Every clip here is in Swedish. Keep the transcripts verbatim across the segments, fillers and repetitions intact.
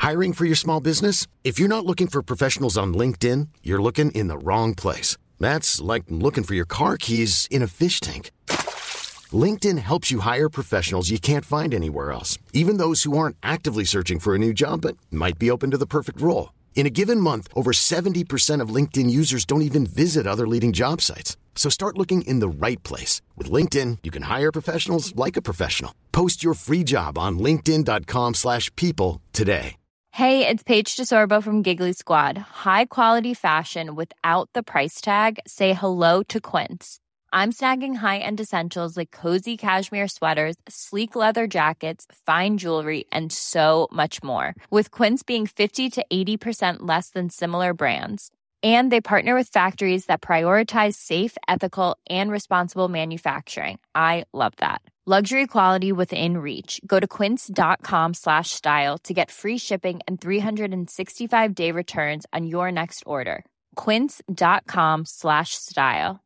Hiring for your small business? If you're not looking for professionals on LinkedIn, you're looking in the wrong place. That's like looking for your car keys in a fish tank. LinkedIn helps you hire professionals you can't find anywhere else, even those who aren't actively searching for a new job but might be open to the perfect role. In a given month, over seventy percent of LinkedIn users don't even visit other leading job sites. So start looking in the right place. With LinkedIn, you can hire professionals like a professional. Post your free job on linkedin dot com slash people today. Hey, it's Paige DeSorbo from Giggly Squad. High quality fashion without the price tag. Say hello to Quince. I'm snagging high-end essentials like cozy cashmere sweaters, sleek leather jackets, fine jewelry, and so much more. With Quince being fifty to eighty percent less than similar brands. And they partner with factories that prioritize safe, ethical, and responsible manufacturing. I love that. Luxury quality within reach. Go to quince.com slash style to get free shipping and three sixty-five day returns on your next order. Quince.com slash style.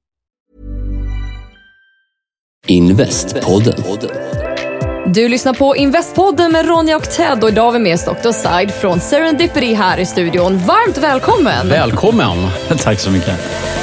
Investpodden. Du lyssnar på Investpodden med Ronja och Ted, och idag har vi med oss doktor Said från Serendipity här i studion. Varmt välkommen! Välkommen! Tack så mycket.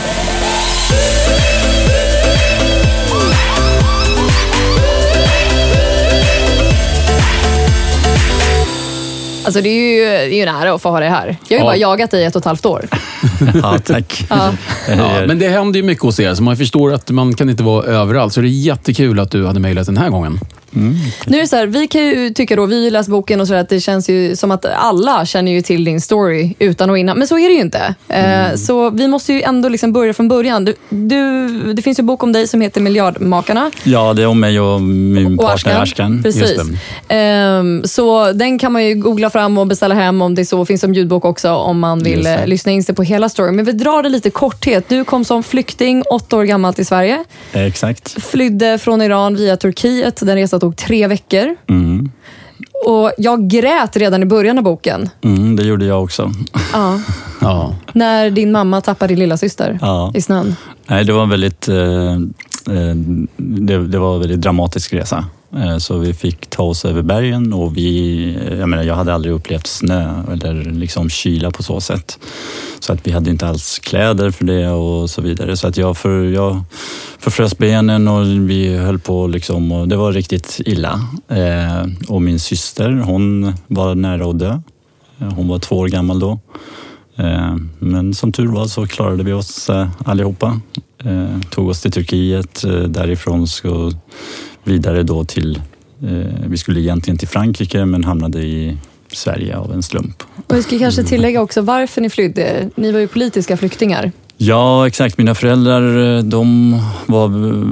Alltså det är ju, det är ju en ära att få ha dig här. Jag har ju Ja. bara jagat dig i ett och ett halvt år. Ja, tack. Ja. Ja, men det händer ju mycket hos er, så man förstår att man kan inte vara överallt. Så det är jättekul att du hade mejlat den här gången. Mm. Nu är det så här, vi kan ju tycka då, vi läser boken och så där, att det känns ju som att alla känner ju till din story utan och innan. Men så är det ju inte. Mm. Eh, så vi måste ju ändå liksom börja från början. Du, du, det finns ju en bok om dig som heter Miljardmakarna. Ja, det är om mig och min Och partner Ashkan. Precis. Eh, så den kan man ju googla fram och beställa hem om det så. Finns som ljudbok också om man vill eh, lyssna in sig på hela storyn. Men vi drar det lite korthet. Du kom som flykting åtta år gammal till Sverige. Eh, exakt. Flydde från Iran via Turkiet. Den resan tog tre veckor. Mm. Och jag grät redan i början av boken. Mm, det gjorde jag också. Ja. Ja. När din mamma tappade din lilla syster Ja. i snön. Nej, det var en väldigt, eh, eh, det, det var en väldigt dramatisk resa. Eh, så vi fick ta oss över bergen och vi, jag menar, jag hade aldrig upplevt snö eller liksom kyla på så sätt. Så att vi hade inte alls kläder för det och så vidare. Så att jag, för, jag förfrös benen och vi höll på liksom, och det var riktigt illa. Eh, och min syster, hon var nära att dö. Hon var två år gammal då. Eh, men som tur var så klarade vi oss eh, allihopa. Eh, tog oss till Turkiet, eh, därifrån så vidare då till, eh, vi skulle egentligen till Frankrike men hamnade i Sverige av en slump. Och vi ska kanske tillägga också varför ni flydde. Ni var ju politiska flyktingar. Ja, exakt. Mina föräldrar, de var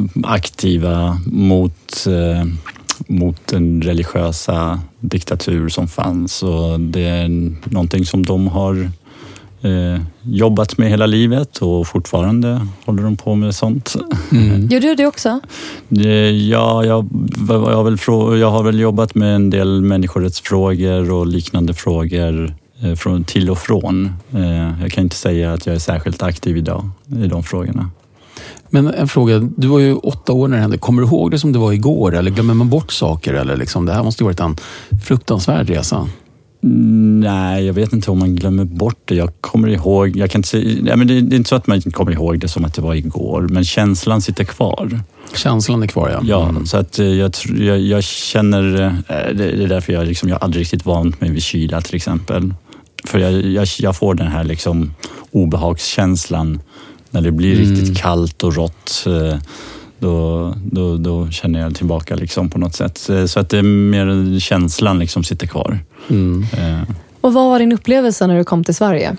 aktiva mot, eh, mot den religiösa diktatur som fanns. Och det är någonting som de har eh, jobbat med hela livet och fortfarande håller de på med sånt. Mm. Gör du det också? Ja, jag, jag, har väl, jag har väl jobbat med en del människorättsfrågor och liknande frågor eh, från, till och från. Eh, jag kan inte säga att jag är särskilt aktiv idag i de frågorna. Men en fråga, du var ju åtta år när det hände. Kommer du ihåg det som det var igår? Eller glömmer man bort saker? Eller liksom, det här måste ju varit en fruktansvärd resa. Nej, jag vet inte om man glömmer bort det. Jag kommer ihåg, jag kan inte säga, ja, men det, det är inte så att man inte kommer ihåg det som att det var igår, men känslan sitter kvar. Känslan är kvar, ja. Ja, mm. så att jag, jag, jag känner, det är därför jag, liksom, jag aldrig riktigt vant mig vid kyla till exempel. För jag, jag, jag får den här liksom obehagskänslan när det blir mm. riktigt kallt och rått. Då, då, då känner jag tillbaka liksom på något sätt. Så att det är mer känslan liksom sitter kvar. Mm. Eh. Och vad var din upplevelse när du kom till Sverige?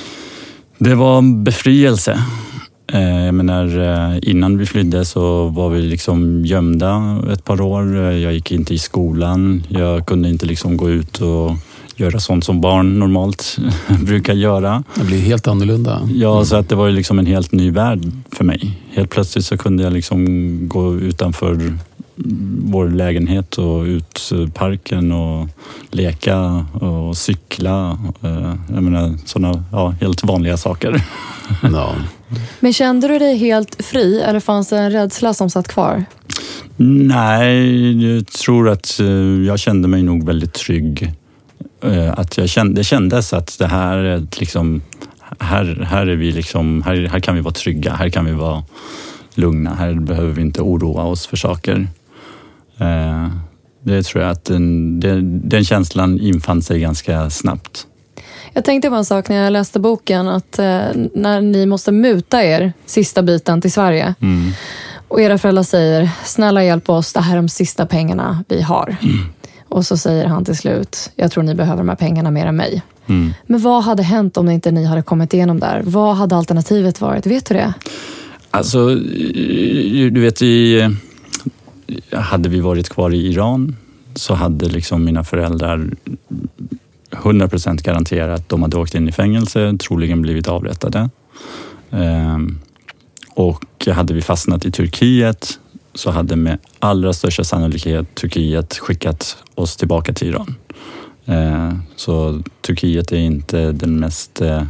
Det var en befrielse. Eh, jag menar, innan vi flydde så var vi liksom gömda ett par år. Jag gick inte i skolan. Jag kunde inte liksom gå ut och göra sånt som barn normalt brukar göra. Det blir helt annorlunda. Ja, mm. så att det var ju liksom en helt ny värld för mig. Helt plötsligt så kunde jag liksom gå utanför vår lägenhet och ut parken och leka och cykla. Jag menar, sådana ja, helt vanliga saker. Ja. Men kände du dig helt fri eller fanns det en rädsla som satt kvar? Nej, jag tror att jag kände mig nog väldigt trygg Att jag kände, det kändes att det här, liksom, här, här, är vi liksom, här, här kan vi vara trygga, här kan vi vara lugna, här behöver vi inte oroa oss för saker. Det tror jag att den, den, den känslan infann sig ganska snabbt. Jag tänkte på en sak när jag läste boken, att eh, när ni måste muta er sista biten till Sverige mm. och era föräldrar säger, snälla hjälp oss, det här är de sista pengarna vi har. Mm. Och så säger han till slut, jag tror ni behöver de här pengarna mer än mig. Mm. Men vad hade hänt om inte ni hade kommit igenom där? Vad hade alternativet varit? Vet du det? Alltså, du vet, i, hade vi varit kvar i Iran så hade liksom mina föräldrar hundra procent garanterat att de hade åkt in i fängelse, troligen blivit avrättade. Ehm, och hade vi fastnat i Turkiet så hade med allra största sannolikhet Turkiet skickat oss tillbaka till Iran. Ehm, så Turkiet är inte den mest eh,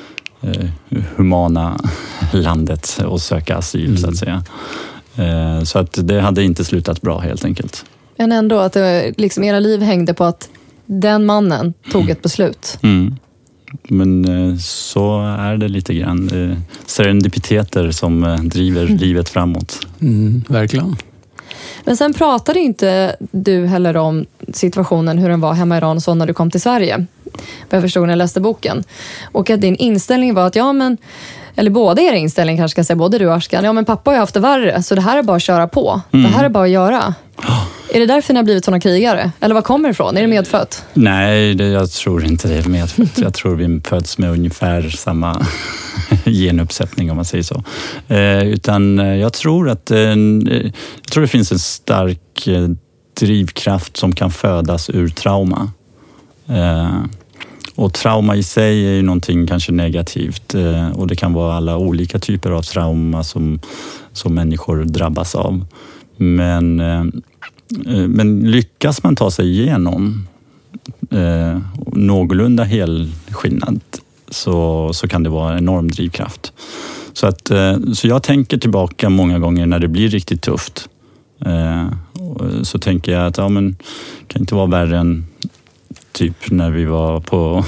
humana landet att söka asyl mm. så att säga. Ehm, så att det hade inte slutat bra helt enkelt. Men ändå att det, liksom, era liv hängde på att den mannen tog ett beslut. Mm. Men så är det lite grann. Serendipiteter som driver mm. livet framåt. Mm, verkligen. Men sen pratade inte du heller om situationen, hur den var hemma i Iran och så när du kom till Sverige. Vad jag förstod när jag läste boken. Och att din inställning var att ja men, eller båda era inställning kanske ska säga, både du och Ashkan, ja men pappa har ju haft det värre så det här är bara att köra på. Mm. Det här är bara att göra. Är det därför ni har blivit såna krigare? Eller vad kommer det ifrån? Är det medfött? Nej, det, jag tror inte det är medfött. Jag tror vi föds med ungefär samma genuppsättning om man säger så. Eh, utan jag tror att eh, jag tror det finns en stark eh, drivkraft som kan födas ur trauma. Eh, och trauma i sig är ju någonting kanske negativt. Eh, och det kan vara alla olika typer av trauma som, som människor drabbas av. Men... Eh, Men lyckas man ta sig igenom eh, någorlunda helskinnad så, så kan det vara en enorm drivkraft. Så, att, eh, så jag tänker tillbaka många gånger när det blir riktigt tufft. Eh, så tänker jag att ja, men, det kan inte vara värre än typ när vi var på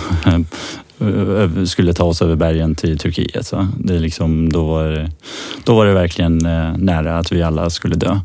skulle ta oss över bergen till Turkiet. Så det är liksom, då, var det, då var det verkligen eh, nära att vi alla skulle dö.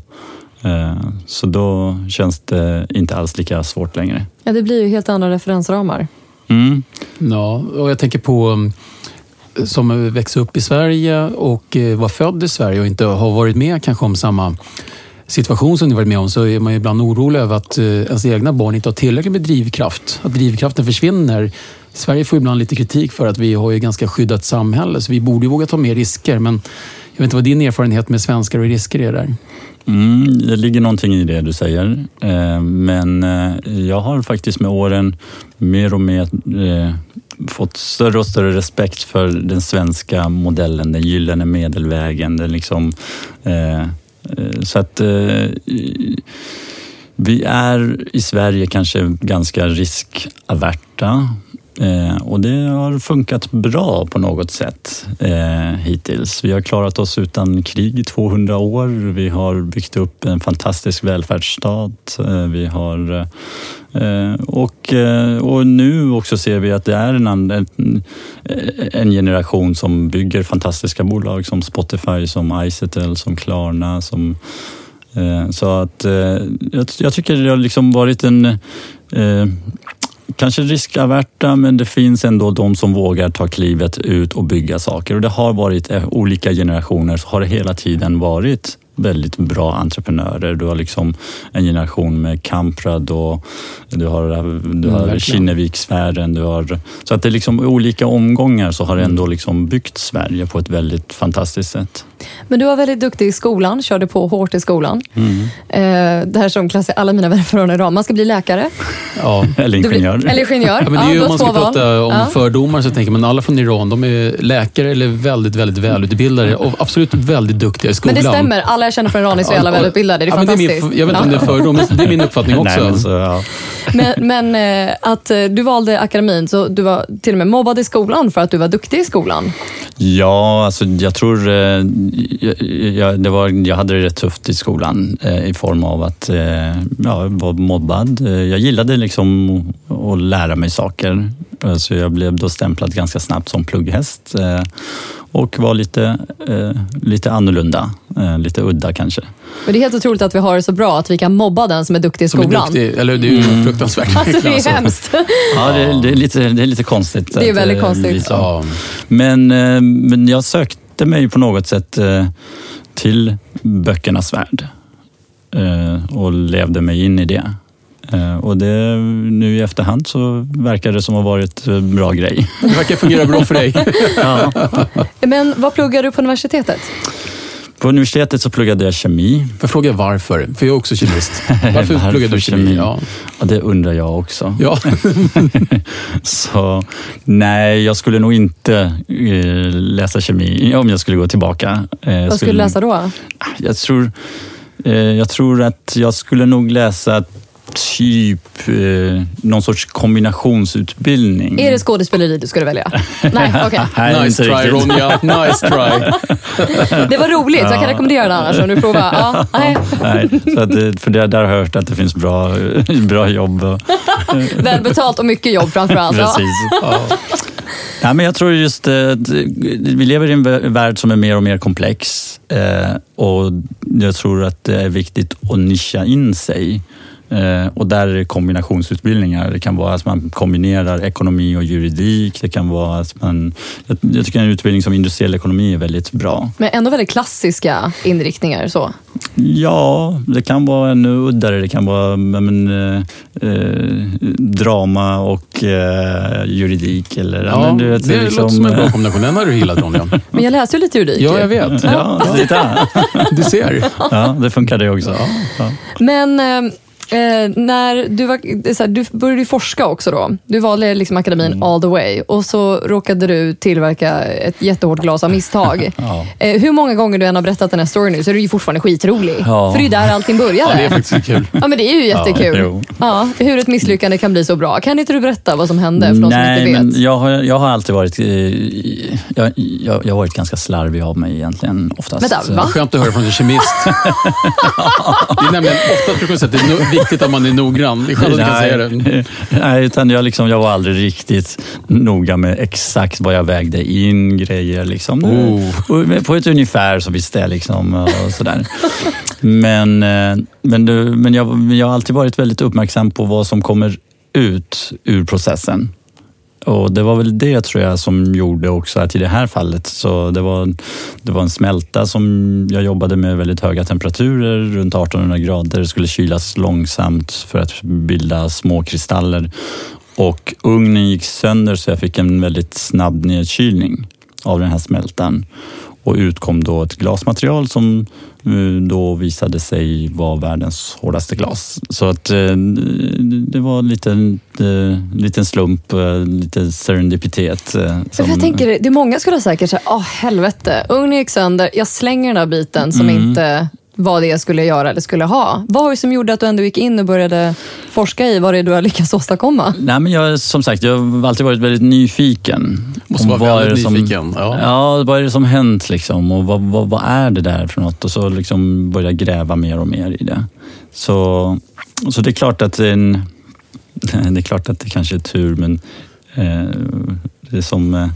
Så då känns det inte alls lika svårt längre. Ja, det blir ju helt andra referensramar. Mm. Ja, och jag tänker på som växer upp i Sverige och var född i Sverige och inte har varit med kanske om samma situation som ni varit med om, så är man ibland orolig över att ens egna barn inte har tillräckligt med drivkraft. Att drivkraften försvinner. Sverige får ibland lite kritik för att vi har ju ganska skyddat samhälle, så vi borde ju våga ta mer risker. Men jag vet inte vad din erfarenhet med svenskar och risker är där. Mm, det ligger någonting i det du säger. Eh, men eh, jag har faktiskt med åren mer och mer eh, fått större och större respekt för den svenska modellen, den gyllene medelvägen. Den liksom, eh, eh, så att eh, vi är i Sverige kanske ganska riskaverta. Eh, och det har funkat bra på något sätt eh, hittills. Vi har klarat oss utan krig i tvåhundra år. Vi har byggt upp en fantastisk välfärdsstat. Eh, vi har, eh, och, eh, och nu också ser vi att det är en, en, en generation som bygger fantastiska bolag som Spotify, som Izettle, som Klarna, som eh, så att eh, jag, jag tycker det har liksom varit en eh, kanske riskaverta, men det finns ändå de som vågar ta klivet ut och bygga saker. Och det har varit olika generationer, så har det hela tiden varit väldigt bra entreprenörer. Du har liksom en generation med Kamprad och du har, du har mm, Kinnevikssfären. Du har, så att det är liksom olika omgångar så har det ändå liksom byggt Sverige på ett väldigt fantastiskt sätt. Men du var väldigt duktig i skolan, körde på hårt i skolan. Mm. Eh, det här som klassar alla mina vänner från Iran. Man ska bli läkare. Ja, eller ingenjör. Blir, eller ingenjör. Ja, men det är ju, ja, om man ska prata om ja. fördomar så tänker man alla från Iran, de är läkare eller väldigt, väldigt välutbildade och absolut väldigt duktiga i skolan. Men det stämmer, alla jag känner från Iran är så jävla ja, välutbildade. Det är ja, fantastiskt. Det är min, jag vet inte om det är fördom, men det är min uppfattning också. Nej, men, så, ja. men, men att du valde akademin, så du var till och med mobbad i skolan för att du var duktig i skolan. Ja, alltså jag tror jag, jag, det var, jag hade det rätt tufft i skolan eh, i form av att eh, ja, jag var mobbad. Jag gillade liksom att lära mig saker. Så jag blev då stämplad ganska snabbt som plugghäst eh, och var lite, eh, lite annorlunda, eh, lite udda kanske. Men det är helt otroligt att vi har det så bra att vi kan mobba den som är duktig i Som skolan. är duktig, eller det är ju mm. fruktansvärt. Alltså det är hemskt. Ja, det, är, det, är lite, det är lite konstigt. Det är att, väldigt konstigt. Ja. Men, eh, men jag sökte mig på något sätt eh, till böckernas värld eh, och levde mig in i det. Och det, nu i efterhand så verkar det som att ha varit en bra grej. Det verkar fungera bra för dig. Ja. Men vad pluggar du på universitetet? På universitetet så pluggade jag kemi. Får jag fråga varför? För jag är också kemist. Varför, varför pluggade du kemi? kemi? Ja. Ja, det undrar jag också. Ja. Så nej, jag skulle nog inte eh, läsa kemi om jag skulle gå tillbaka. Eh, vad skulle du läsa då? Jag tror, eh, jag tror att jag skulle nog läsa typ eh, någon sorts kombinationsutbildning. Är det skådespeleri du skulle välja? Nej, okej. Okay. Nice try, Ronja. Nice try. Det var roligt, ja. Jag kan rekommendera det annars om du provar. Ja, nej. Nej, så att, för det, där har jag hört att det finns bra, bra jobb. Välbetalt och mycket jobb framförallt. Precis. Ja. Ja, men jag tror just att vi lever i en värld som är mer och mer komplex och jag tror att det är viktigt att nischa in sig. Eh, och där är det kombinationsutbildningar. Det kan vara att man kombinerar ekonomi och juridik. Det kan vara att man... Jag, jag tycker en utbildning som industriell ekonomi är väldigt bra. Men ändå väldigt klassiska inriktningar så? Ja, det kan vara ännu uddare. Det kan vara men, eh, eh, drama och eh, juridik. Eller, ja, men, du vet, det liksom, låter som en bra kombination. Den har du gillat, Ronja. Men jag läste ju lite juridik. Ja, jag vet. Ja, ja. Du ser. Ja, det funkar det också. Ja, ja. Men... Eh, Eh, när du, var, så här, du började forska också då. Du valde liksom akademin mm. all the way. Och så råkade du tillverka ett jättehårt glas av misstag. Ja. eh, hur många gånger du än har berättat den här storyn nu så är du ju fortfarande skitrolig. Ja. För det är där allting började. Ja, det är faktiskt kul. Ja, men det är ju jättekul. Ja, ja, hur ett misslyckande kan bli så bra. Kan inte du berätta vad som hände för de som inte vet? Men jag, har, jag har alltid varit eh, jag, jag, jag har varit ganska slarvig av mig egentligen oftast. Vänta, va? Skönt att höra från en kemist. Det är nämligen ofta brukar man säga att det är viktigt att man är noggrann. Det är skönt att du kan säga det. Nej, utan jag, liksom, jag var aldrig riktigt noga med exakt vad jag vägde in grejer. Liksom. Oh. På ett ungefär så visste jag liksom, och sådär. Men, men, men jag, jag har alltid varit väldigt uppmärksam på vad som kommer ut ur processen. Och det var väl det tror jag som gjorde också att i det här fallet så det var, det var en smälta som jag jobbade med väldigt höga temperaturer runt artonhundra grader. Det skulle kylas långsamt för att bilda små kristaller och ugnen gick sönder så jag fick en väldigt snabb nedkylning av den här smältan. Och utkom då ett glasmaterial som då visade sig vara världens hårdaste glas. Så att det var lite en liten slump, lite serendipitet. Som... Jag tänker, det är många skulle ha säkert säga, åh helvete, ugnen gick sönder, jag slänger den där biten som mm. inte var det jag skulle göra eller skulle ha. Vad var det som gjorde att du ändå gick in och började forska i vad det är du har lyckats åstadkomma? Nej, men jag, som sagt, jag har alltid varit väldigt nyfiken. Måste vara vad väldigt är det nyfiken. Som, ja. ja, vad är det som hänt liksom? Och vad, vad, vad är det där för något? Och så liksom började jag gräva mer och mer i det. Så, så det är klart att det är, en, det är klart att det kanske är tur, men eh, det är som... Eh,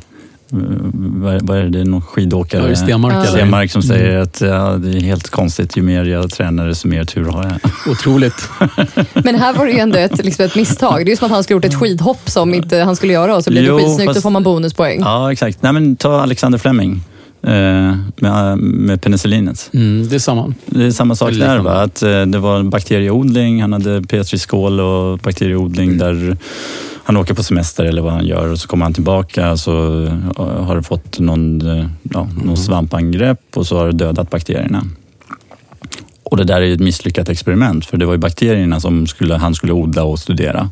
vad är det? Det är någon skidåkare, ja, Stenmark, Stenmark som säger mm. att ja, det är helt konstigt, ju mer jag tränar desto mer tur har jag. Otroligt. Men här var det ju ändå ett, liksom ett misstag. Det är ju som att han skulle gjort ett skidhopp som inte han skulle göra och så blir det jo, skitsnyggt, fast, då får man bonuspoäng. Ja, exakt. Nej, men ta Alexander Fleming eh, med, med penicillinet. Mm, det är samma. Det är samma sak där, va? Att eh, det var en bakterieodling, han hade petriskål och bakterieodling mm. där han åker på semester eller vad han gör och så kommer han tillbaka och så har det fått någon, ja, någon svampangrepp och så har det dödat bakterierna. Och det där är ett misslyckat experiment för det var ju bakterierna som skulle, han skulle odla och studera.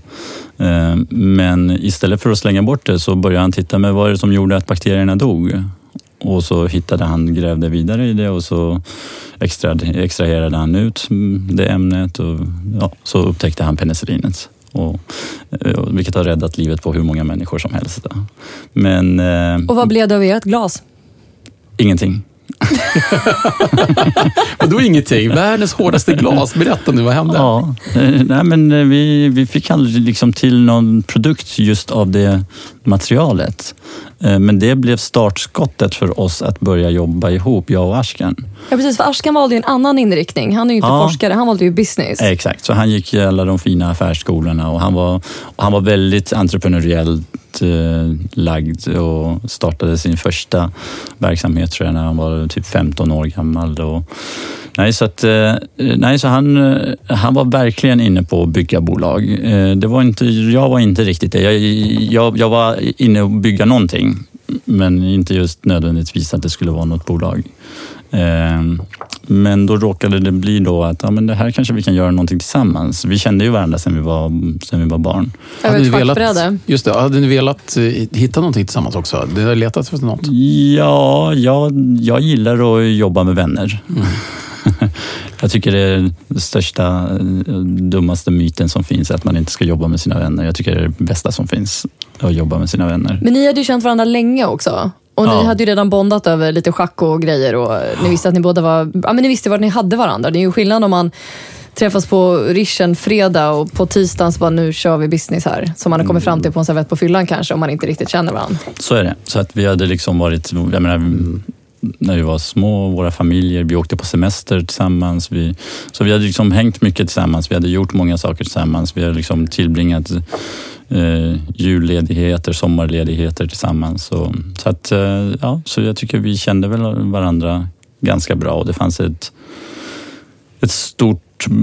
Men istället för att slänga bort det så började han titta med vad är det som gjorde att bakterierna dog. Och så hittade han, grävde vidare i det och så extraherade han ut det ämnet och ja, så upptäckte han penicillinet. Och, vilket har räddat livet på hur många människor som helst. Men, och vad blev det av ert glas? Ingenting. Och då ingenting. Världens hårdaste glas. Berätta nu, vad hände? Ja, nej, men vi, vi fick aldrig liksom till någon produkt just av det materialet. Men det blev startskottet för oss att börja jobba ihop, jag och Ashkan. Ja, precis. För Ashkan valde ju en annan inriktning. Han är ju inte ja. forskare, han valde ju business. Exakt, så han gick i alla de fina affärsskolorna och han var, och han var väldigt entreprenöriellt eh, lagd och startade sin första verksamhet tror jag när han var typ femton år gammal. Och, nej, så, att, eh, nej, så han, han var verkligen inne på att bygga bolag. Eh, det var inte, jag var inte riktigt det. Jag, jag, jag var inne och bygga någonting, men inte just nödvändigtvis att det skulle vara något bolag. Men då råkade det bli då att ja, men det här kanske vi kan göra någonting tillsammans. Vi kände ju varandra sedan vi var, sedan vi var barn. Jag hade, ni velat, just det, hade ni velat hitta någonting tillsammans också? Det har letat efter något? Ja, jag, jag gillar att jobba med vänner. Mm. Jag tycker det är den största, dummaste myten som finns, att man inte ska jobba med sina vänner. Jag tycker det är det bästa som finns, att jobba med sina vänner. Men ni hade ju känt varandra länge också. Och ni ja. hade ju redan bondat över lite schack och grejer. Och ni visste att ni båda var... Ja, men ni visste var ni hade varandra. Det är ju skillnad om man träffas på Rischen fredag och på tisdagen så bara, nu kör vi business här. Som man har kommit fram till på en servett på fyllan kanske, om man inte riktigt känner varandra. Så är det. Så att vi hade liksom varit... Jag menar, när vi var små, våra familjer, vi åkte på semester tillsammans. Vi, så vi hade liksom hängt mycket tillsammans. Vi hade gjort många saker tillsammans. Vi hade liksom tillbringat... Eh, julledigheter, sommarledigheter tillsammans. Så, så, att, eh, ja, så jag tycker vi kände väl varandra ganska bra och det fanns ett, ett stort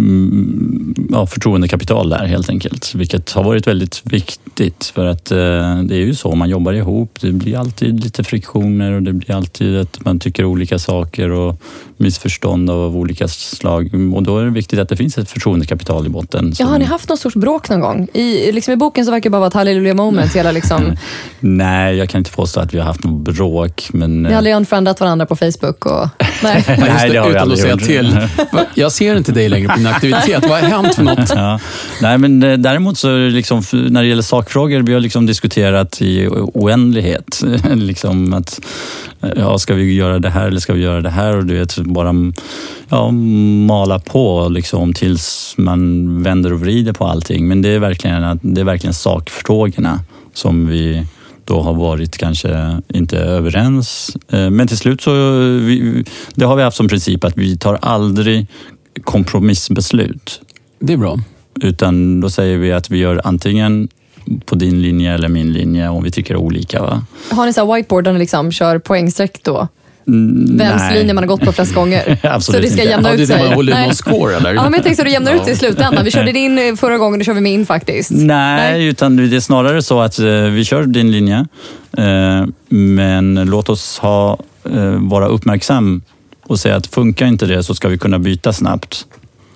ja, förtroendekapital där helt enkelt. Vilket har varit väldigt viktigt för att eh, det är ju så, man jobbar ihop. Det blir alltid lite friktioner och det blir alltid att man tycker olika saker och missförstånd av olika slag. Och då är det viktigt att det finns ett förtroendekapital i botten. Ja, har ni haft någon sorts bråk någon gång? I, liksom i boken så verkar det bara vara ett halleluja moment. Hela liksom... Nej, jag kan inte påstå att vi har haft något bråk. Men... Ni har aldrig unfriendat varandra på Facebook? Och... Nej. Nej, det har vi utan att säga till. Jag ser inte dig längre på din aktivitet. Vad har hänt för något? Ja. Nej, men däremot så är det liksom, när det gäller sakfrågor, vi har liksom diskuterat i oändlighet. liksom att, ja, ska vi göra det här eller ska vi göra det här? Och du vet, bara ja, mala på liksom, tills man vänder och vrider på allting. Men det är verkligen, det är verkligen sakfrågorna som vi då har varit kanske inte överens. Men till slut så, vi, det har vi haft som princip att vi tar aldrig kompromissbeslut. Det är bra. Utan då säger vi att vi gör antingen på din linje eller min linje om vi tycker olika. Va? Har ni så här whiteboard där ni liksom kör poängsträck då? Mm, Vems nej. linje man har gått på flest gånger. Absolut så det ska inte. jämna ja, ut det sig. Det man håller någon score, eller? Ja, men jag tänkte så du jämnar ja. ut i slutändan. Vi körde din förra gången, nu kör vi min faktiskt. Nej, nej, utan det är snarare så att uh, vi kör din linje. Uh, men låt oss ha, uh, vara uppmärksam och säga att funkar inte det så ska vi kunna byta snabbt.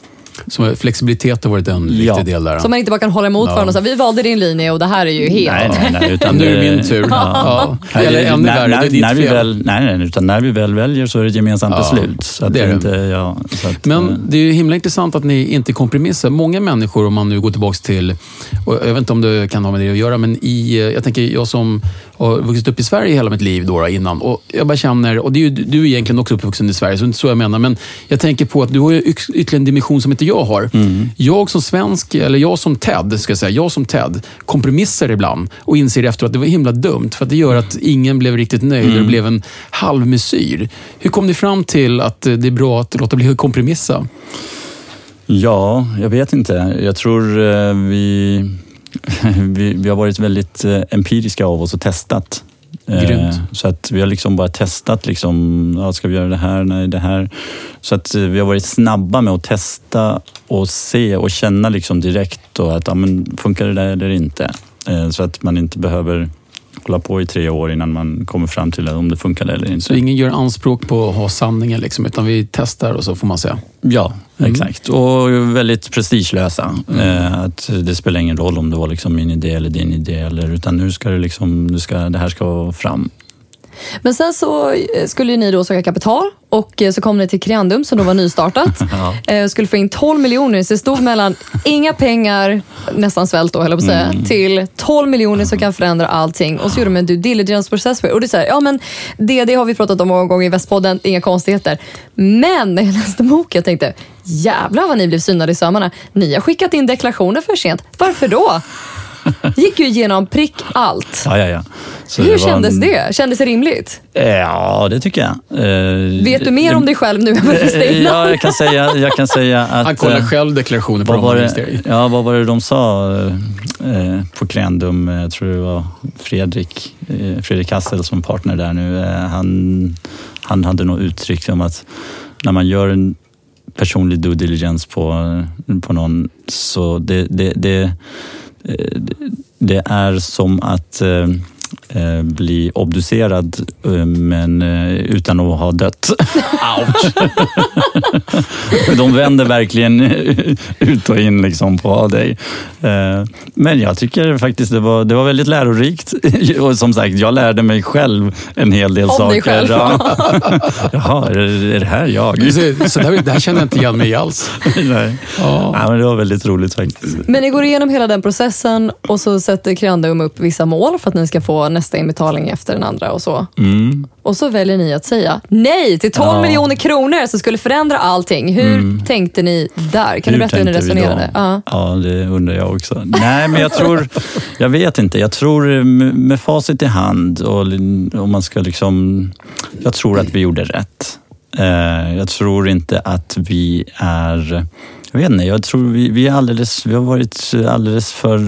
Så flexibilitet har varit en ja. viktig del där. Så man inte bara kan hålla emot ja. varandra och säga, vi valde din linje och det här är ju helt... Nej, nej, nej, utan nu är det min tur. Ja. Ja. Eller ännu värre, det är ditt när vi fel. Väl, nej, nej, utan när vi väl väljer så är det ett gemensamt ja. beslut. Så att det är inte, ja, så att, men det är ju himla intressant att ni inte kompromissar. Många människor, om man nu går tillbaka till, och jag vet inte om det kan ha med det att göra, men i, jag tänker jag som har vuxit upp i Sverige hela mitt liv då, innan, och jag bara känner, och det är ju, du är egentligen också uppvuxen i Sverige, så inte så jag menar, men jag tänker på att du har ju ytterligare en dimension som inte jag har. Mm. Jag som svensk, eller jag som Ted, ska jag säga, jag som Ted kompromissar ibland och inser efter att det var himla dumt, för att det gör att ingen blev riktigt nöjd mm. och det blev en halvmesyr. Hur kom ni fram till att det är bra att låta bli kompromissa? Ja, jag vet inte. Jag tror eh, vi, vi, vi har varit väldigt eh, empiriska av oss och testat. Grymt. Så att vi har liksom bara testat liksom, ja, ska vi göra det här, nej det här. Så att vi har varit snabba med att testa och se och känna liksom direkt då att ja, men funkar det där eller inte. Så att man inte behöver hålla på i tre år innan man kommer fram till om det funkar eller inte. Så ingen gör anspråk på att ha sanningen liksom, utan vi testar och så får man säga. Ja, mm. exakt. Och väldigt prestigelösa. Mm. Att det spelar ingen roll om det var liksom min idé eller din idé, eller, utan nu ska det liksom, nu ska, det här ska fram. Men sen så skulle ni då söka kapital och så kom ni till Creandum som då var nystartat. Ja. Skulle få in tolv miljoner, så det stod mellan inga pengar, nästan svält då, höll jag på att säga, mm. till tolv miljoner som kan förändra allting. Och så gjorde de en due diligence-process. Och det är så här, ja men det, det har vi pratat om många gånger i Västpodden, inga konstigheter. Men när jag läste boken, jag tänkte, jävlar vad ni blev synade i sömmarna. Ni har skickat in deklarationer för sent. Varför då? Gick ju igenom prick allt. Ja, ja, ja. Så Hur det kändes en... det? Kändes det rimligt? Ja, det tycker jag. Uh, Vet du mer det... om dig själv nu än vad du säger? Ja, jag kan säga, jag kan säga att... Han kollar själv deklarationer på vad var det, det, Ja, vad var det de sa uh, på Creandum? Jag tror det var Fredrik, uh, Fredrik Hassel som partner där nu. Uh, han, han hade nog uttryckt om att när man gör en personlig due diligence på, på någon, så det... det, det Det är som att eh, bli obducerad eh, men eh, utan att ha dött. Ouch! De vänder verkligen ut och in liksom på dig. Eh, men jag tycker faktiskt det var, det var väldigt lärorikt. Och som sagt, jag lärde mig själv en hel del om saker. Dig själv. Jaha, är det, är det här jag? Så det här, det här känner jag inte igen mig alls. Nej. Ja. Ja, men det var väldigt roligt faktiskt. Men ni går igenom hela den processen och så sätter Creandum upp vissa mål för att ni ska få nästa inbetalning efter den andra och så. Mm. Och så väljer ni att säga nej till tolv ja. miljoner kronor som skulle förändra allting. Hur mm. tänkte ni där? Kan hur du berätta hur ni resonerade? Ja. ja, det undrar jag också. Nej, men jag tror, jag vet inte. Jag tror med facit i hand och om man ska liksom, jag tror att vi gjorde rätt. Jag tror inte att vi är, jag vet inte, jag tror vi, vi är alldeles, vi har varit alldeles för,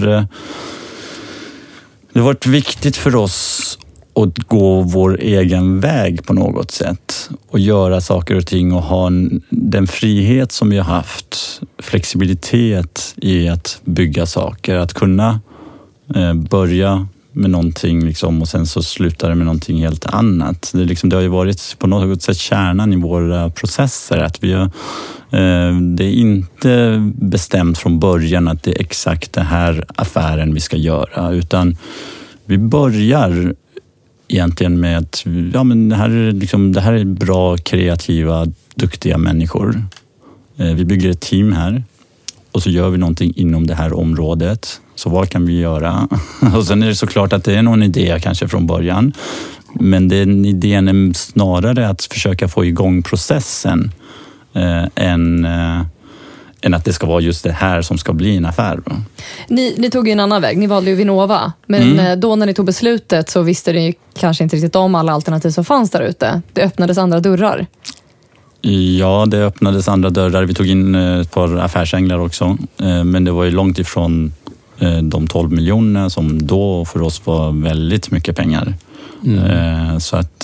det har varit viktigt för oss att gå vår egen väg på något sätt och göra saker och ting och ha en, den frihet som vi har haft, flexibilitet i att bygga saker, att kunna eh, börja med någonting liksom, och sen så slutar det med någonting helt annat. Det, liksom, det har ju varit på något sätt kärnan i våra processer, att vi har, eh, det är inte bestämt från början att det är exakt det här affären vi ska göra, utan vi börjar egentligen med att ja, men det, här är liksom, det här är bra, kreativa, duktiga människor. Eh, vi bygger ett team här och så gör vi någonting inom det här området. Så vad kan vi göra? Och sen är det såklart att det är någon idé kanske från början. Men den idén är snarare att försöka få igång processen eh, än, eh, än att det ska vara just det här som ska bli en affär. Ni, ni tog ju en annan väg. Ni valde ju Vinnova. Men mm. då när ni tog beslutet så visste ni kanske inte riktigt om alla alternativ som fanns där ute. Det öppnades andra dörrar. Ja, det öppnades andra dörrar. Vi tog in ett par affärsänglar också. Men det var ju långt ifrån de tolv miljoner som då för oss var väldigt mycket pengar. Mm. Så att...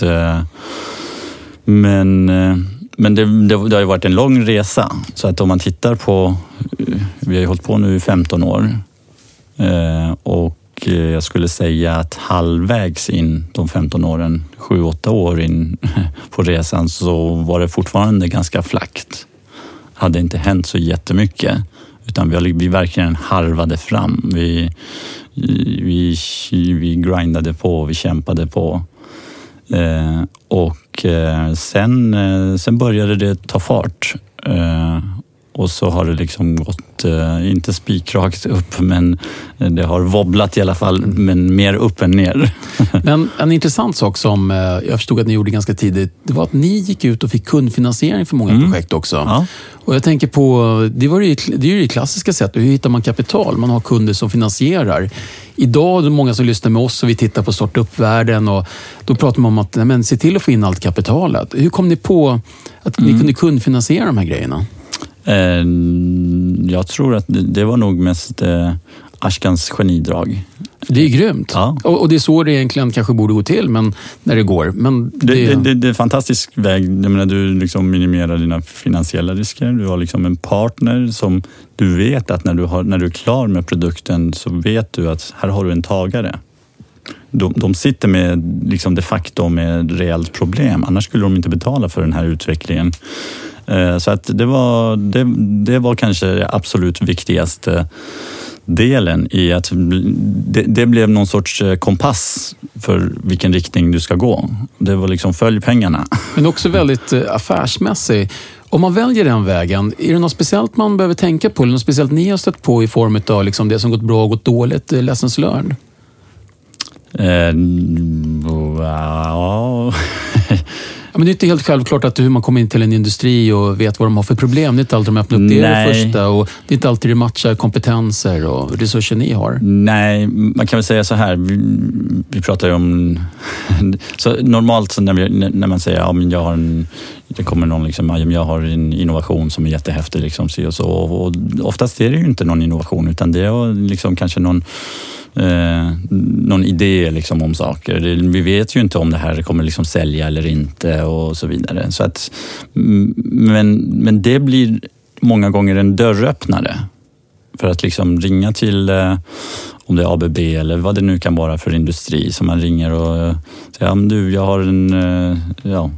Men, men det, det, det har ju varit en lång resa. Så att om man tittar på... Vi har ju hållit på nu i femton år. Och jag skulle säga att halvvägs in de femton åren, sju åtta år in på resan, så var det fortfarande ganska flackt. Hade inte hänt så jättemycket. Utan vi, vi verkligen harvade fram. Vi, vi, vi grindade på, vi kämpade på. Eh, och eh, sen, eh, sen började det ta fart. Eh, och så har det liksom gått, eh, inte spikrakt upp, men det har wobblat i alla fall, men mer upp än ner. Men en intressant sak som eh, jag förstod att ni gjorde ganska tidigt, det var att ni gick ut och fick kundfinansiering för många mm. projekt också. Ja. Och jag tänker på, det, var ju, det är ju det klassiska sättet, hur hittar man kapital? Man har kunder som finansierar. Idag är det många som lyssnar med oss och vi tittar på startup-världen och då pratar man om att men, se till att få in allt kapitalet. Hur kom ni på att mm. ni kunde kundfinansiera de här grejerna? Jag tror att det var nog mest Ashkans genidrag. Det är grymt. Ja. Och det är så det egentligen kanske borde gå till, men när det går. Men det... Det, det, det är en fantastisk väg. Jag menar, du liksom minimerar dina finansiella risker. Du har liksom en partner som du vet att när du, har, när du är klar med produkten så vet du att här har du en tagare. De, de sitter med liksom de facto med ett reellt problem. Annars skulle de inte betala för den här utvecklingen. Så att det var, det, det var kanske det absolut viktigaste delen i att det, det blev någon sorts kompass för vilken riktning du ska gå. Det var liksom följ pengarna. Men också väldigt affärsmässig. Om man väljer den vägen, är det något speciellt man behöver tänka på? Eller något speciellt ni har stött på i form av liksom det som gått bra och gått dåligt? Lessons learned? Eh, wow. Ja, men det är inte helt självklart att hur man kommer in till en industri och vet vad de har för problem. Det är inte alltid de öppnar upp det, det första. Och det är inte alltid det matchar kompetenser och resurser ni har. Nej, man kan väl säga så här. Vi, vi pratar ju om... så normalt när, vi, när man säger ja, men jag har en... Det kommer någon liksom, jag har en innovation som är jättehäftig liksom, och så. Och oftast är det ju inte någon innovation utan det är liksom kanske någon... Eh, någon idé liksom om saker. Vi vet ju inte om det här kommer liksom sälja eller inte och så vidare. Så att, men, men det blir många gånger en dörröppnare för att liksom ringa till eh, om det är A B B eller vad det nu kan vara för industri som man ringer och säger, ja, men du, jag har en, eh, ja,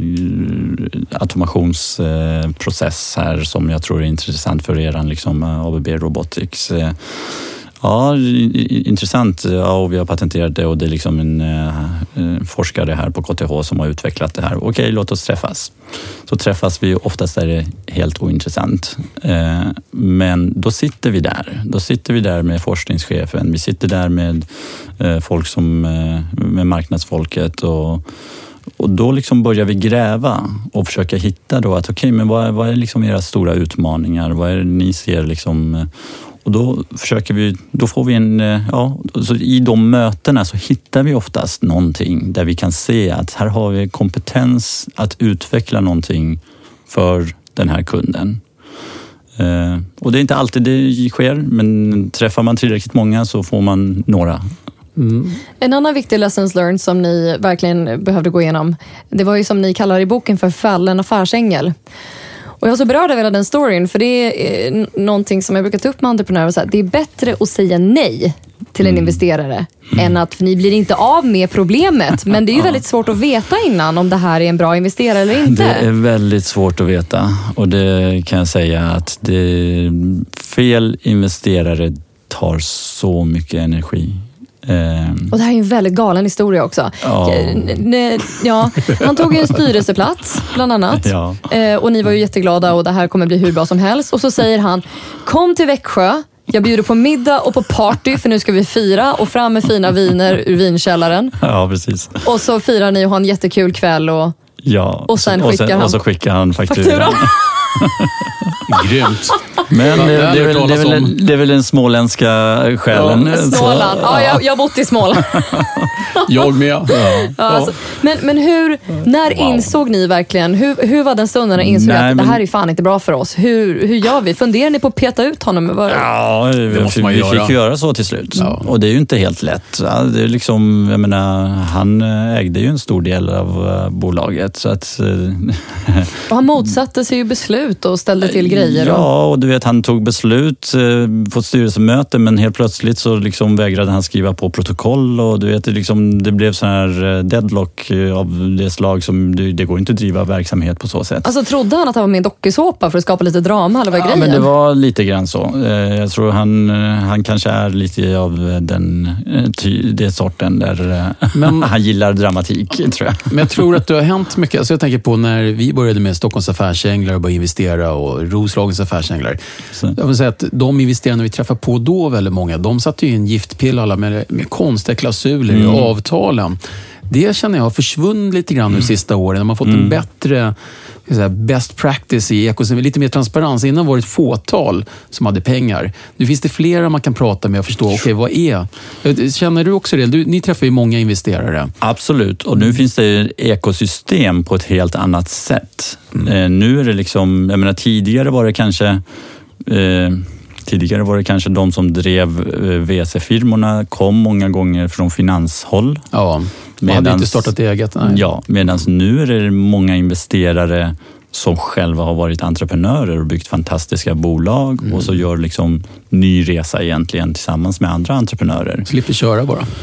en automationsprocess här som jag tror är intressant för er, liksom A B B Robotics. Eh, Ja, intressant. Ja, och vi har patenterat det och det är liksom en eh, forskare här på K T H som har utvecklat det här. Okej, låt oss träffas. Så träffas vi, oftast är det helt ointressant. Eh, men då sitter vi där. Då sitter vi där med forskningschefen. Vi sitter där med eh, folk som, eh, med marknadsfolket och Och då liksom börjar vi gräva och försöka hitta då att okej, okay, men vad, vad är liksom era stora utmaningar? Vad är det ni ser liksom? Och då försöker vi, då får vi en, ja, så i de mötena så hittar vi oftast någonting där vi kan se att här har vi kompetens att utveckla någonting för den här kunden. Eh, och det är inte alltid det sker, men träffar man tillräckligt många så får man några. Mm. En annan viktig lessons learned som ni verkligen behövde gå igenom, det var ju som ni kallar i boken för fallen affärsängel. Och jag var så berörd av hela den storyn, för det är någonting som jag brukar ta upp med entreprenörer. Så här, det är bättre att säga nej till en mm. investerare mm. än att, för ni blir inte av med problemet. Men det är ju väldigt svårt att veta innan om det här är en bra investerare eller inte. Det är väldigt svårt att veta, och det kan jag säga att det, fel investerare tar så mycket energi. Och det här är ju en väldigt galen historia också. Ja. Ja, han tog ju en styrelseplats bland annat. Ja. Och ni var ju jätteglada och det här kommer bli hur bra som helst. Och så säger han, kom till Växjö, jag bjuder på middag och på party för nu ska vi fira, och fram med fina viner ur vinkällaren. Ja, precis. Och så firar ni och har en jättekul kväll och, ja. och sen skickar och sen, han och så skickar han fakturan. fakturan. Grymt. Men det, det, är väl, det, är väl, det är väl den småländska själen. Ja, Småland. Ja, jag, jag har bott i Småland. Jag med. Ja. Ja, alltså, men, men hur, när wow. insåg ni verkligen, hur, hur var den stunden när ni insåg Nej, att det här är fan inte bra för oss? Hur, hur gör vi? Funderar ni på att peta ut honom? Var... Ja, det vi, måste man vi göra. fick göra så till slut. Ja. Och det är ju inte helt lätt. Ja, det är liksom, jag menar, han ägde ju en stor del av uh, bolaget. Så att, uh, och han motsatte sig ju beslut och ställde till grejer. Ja, och du vet, han tog beslut eh, på ett styrelsemöte, men helt plötsligt så liksom vägrade han skriva på protokoll, och du vet, det, liksom, det blev sån här deadlock av det slag som det, det går inte att driva verksamhet på så sätt. Alltså trodde han att han var med i en dokusåpa för att skapa lite drama, eller vad är ja, grejen? Men det var lite grann så. Eh, jag tror han, han kanske är lite av den ty, det sorten där eh, men, han gillar dramatik, tror jag. Men jag tror att det har hänt mycket. Alltså jag tänker på när vi började med Stockholms affärsänglar och började investera, och Roslagens affärsänglar. Så. Jag vill säga att de investerarna vi träffade på då, väldigt många, de satte ju en giftpill alla med, med konstiga klausuler mm. i avtalen. Det känner jag har försvunnit lite grann mm. de sista åren. Man har fått mm. en bättre säga, best practice i ekosystem, lite mer transparens. Innan var det ett fåtal som hade pengar. Nu finns det flera man kan prata med och förstå, okej, okay, vad är? Känner du också det? Du, ni träffar ju många investerare. Absolut, och nu mm. finns det ekosystem på ett helt annat sätt. Mm. Eh, nu är det liksom, jag menar, tidigare var det kanske eh, tidigare var det kanske de som drev eh, V C-firmorna kom många gånger från finanshåll. Ja, man hade inte startat eget. Nej. Ja, medan nu är det många investerare som själva har varit entreprenörer och byggt fantastiska bolag mm. och så gör liksom ny resa egentligen tillsammans med andra entreprenörer. Slipper köra bara.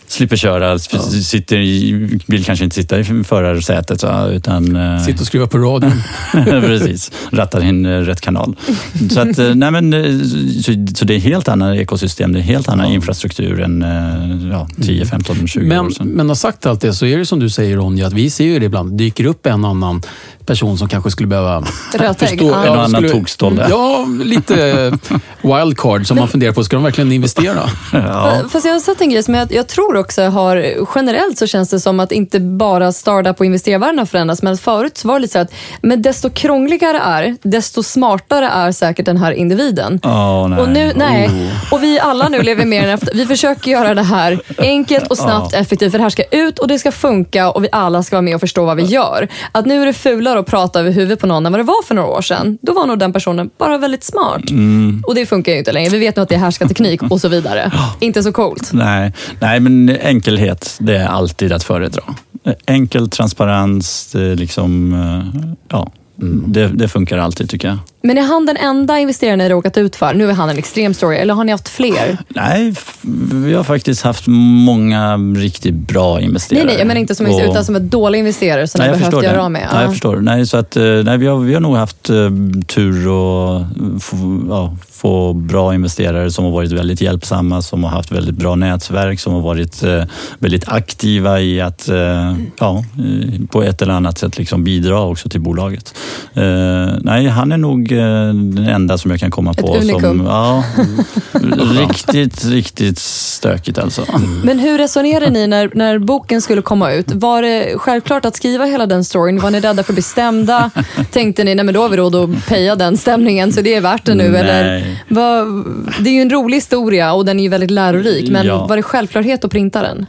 slipper köra, ja. sitter i, vill kanske inte sitta i förarsätet utan... Sitter och skruvar på radion. Precis, rattar in rätt kanal. Så, att, nej men, så, så det är helt annan ekosystem, det är helt annan ja. infrastruktur än ja, tio, femton, tjugo men, år sedan. Men har sagt allt det så är det som du säger, Ronja, att vi ser ju det ibland, dyker upp en annan person som kanske skulle behöva Rötägg. förstå. En ja, annan tokstolle. Ja, lite wildcard som man funderar på, ska de verkligen investera? Ja. Fast jag har sett en grej som jag, jag tror också har, generellt så känns det som att inte bara startup och investerarvärlden förändras, men förut så var det lite så att men desto krångligare är, desto smartare är säkert den här individen. Oh, nej. Och nu, nej. Oh. Och vi alla nu lever mer än efter. Vi försöker göra det här enkelt och snabbt, oh. effektivt, för det här ska ut och det ska funka och vi alla ska vara med och förstå vad vi gör. Att nu är det fulare att prata över huvudet på någon än vad det var för några år sedan. Då var nog den personen bara väldigt smart. Mm. Och det funkar ju inte längre. Vi vet nog att det är härskarteknik och så vidare. Inte så coolt. Nej, nej, men enkelhet, det är alltid att föredra. Enkel transparens, det, liksom, ja, mm. det, det funkar alltid tycker jag. Men är han den enda investeraren ni råkat ut för? Nu är han en extrem story, eller har ni haft fler? Nej, vi har faktiskt haft många riktigt bra investerare. Nej, nej, jag menar inte som, och... utan som ett dålig investerare som ni har behövt göra av med. Ja. Nej, jag förstår. Nej, så att, nej, vi, har, vi har nog haft uh, tur och få, ja, få bra investerare som har varit väldigt hjälpsamma, som har haft väldigt bra nätverk, som har varit uh, väldigt aktiva i att uh, ja, på ett eller annat sätt liksom bidra också till bolaget. Uh, nej, han är nog den enda som jag kan komma på. Ett unikum. Som, ja, riktigt, riktigt stökigt alltså. Men hur resonerade ni när, när boken skulle komma ut? Var det självklart att skriva hela den storyn? Var ni rädda för att bli stämda? Tänkte ni, nej men då har vi råd att peja den stämningen så det är värt det nu? Nej. Eller, var, det är ju en rolig historia och den är ju väldigt lärorik, men ja. Var det självklarhet att printa den?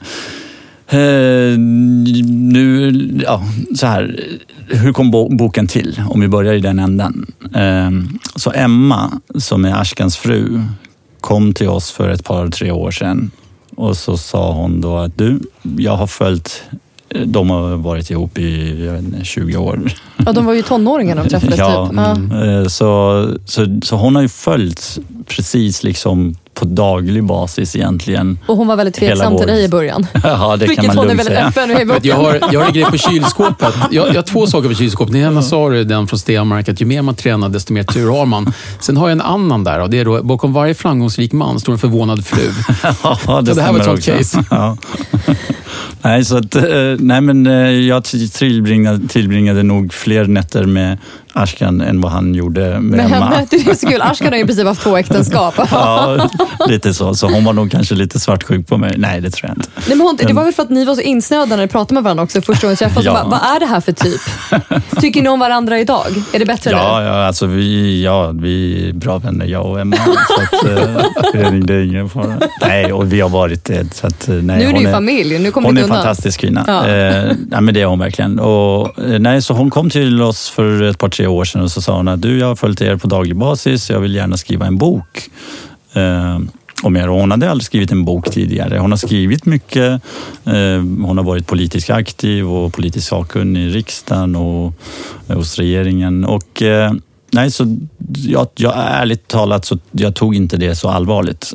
Uh, nu, ja, så här, hur kom bo- boken till? Om vi börjar i den änden. Uh, så Emma, som är Ashkans fru, kom till oss för ett par, tre år sedan. Och så sa hon då att du, jag har följt, de har varit ihop i jag vet inte, tjugo år. Ja, de var ju tonåringar när de träffades. Ja, typ. Ja. Uh, så, så, så hon har ju följt precis liksom på daglig basis egentligen. Och hon var väldigt tveksam till dig i början. Ja, det kan man lugnt säga. Jag har, jag har en grej på kylskåpet. Jag, jag har två saker på kylskåpet. Den ena sa du, den från Stenmark, att ju mer man tränar desto mer tur har man. Sen har jag en annan där och det är då, bakom varje framgångsrik man står en förvånad fru. Ja, det, så det här var ett sånt case. Ja. Nej, så att, nej, men jag tillbringade, tillbringade nog fler nätter med Ashkan än vad han gjorde med men, Emma. Men, det är så kul. Ashkan har ju i princip haft två äktenskap. Ja, lite så. Så hon var nog kanske lite svartsjuk på mig. Nej, det tror jag inte. Nej, men hon, det var väl för att ni var så insnödda när ni pratade med varandra också första gången träffades. Ja. Vad är det här för typ? Tycker ni om varandra idag? Är det bättre? Ja, ja, alltså vi, ja, vi är bra vänner, jag och Emma. Så att, det är ingen fara. Nej, och vi har varit det. Så att, nej, nu är det ju är, familj. Nu kommer hon är en fantastisk kvinna. Ja. Eh, ja, men det är hon verkligen. Och, nej, så hon kom till oss för ett par, tre år sedan och så sa hon att du, jag har följt er på daglig basis. Jag vill gärna skriva en bok. Eh, om er. Hon hade aldrig skrivit en bok tidigare. Hon har skrivit mycket. Eh, hon har varit politiskt aktiv och politisk sakkunnig i riksdagen och eh, hos regeringen. Och eh, nej, så jag, jag ärligt talat så jag tog inte det så allvarligt.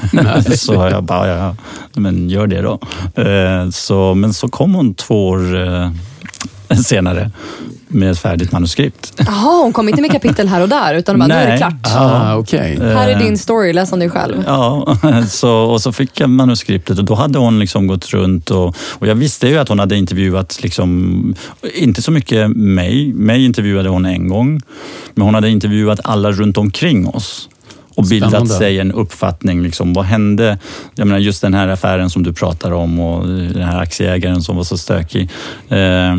Så jag bara, ja, men gör det då. Eh, så, men så kom hon två år eh, senare med ett färdigt manuskript. Jaha, hon kom inte med kapitel här och där utan bara, nu är det klart. Ah, okay. Här är din story, läs om dig själv. Ja, så, och så fick jag manuskriptet och då hade hon liksom gått runt och, och jag visste ju att hon hade intervjuat liksom, inte så mycket mig, mig intervjuade hon en gång, men hon hade intervjuat alla runt omkring oss och bildat Spännande. sig en uppfattning. Liksom, vad hände? Jag menar, just den här affären som du pratar om och den här aktieägaren som var så stökig. Eh,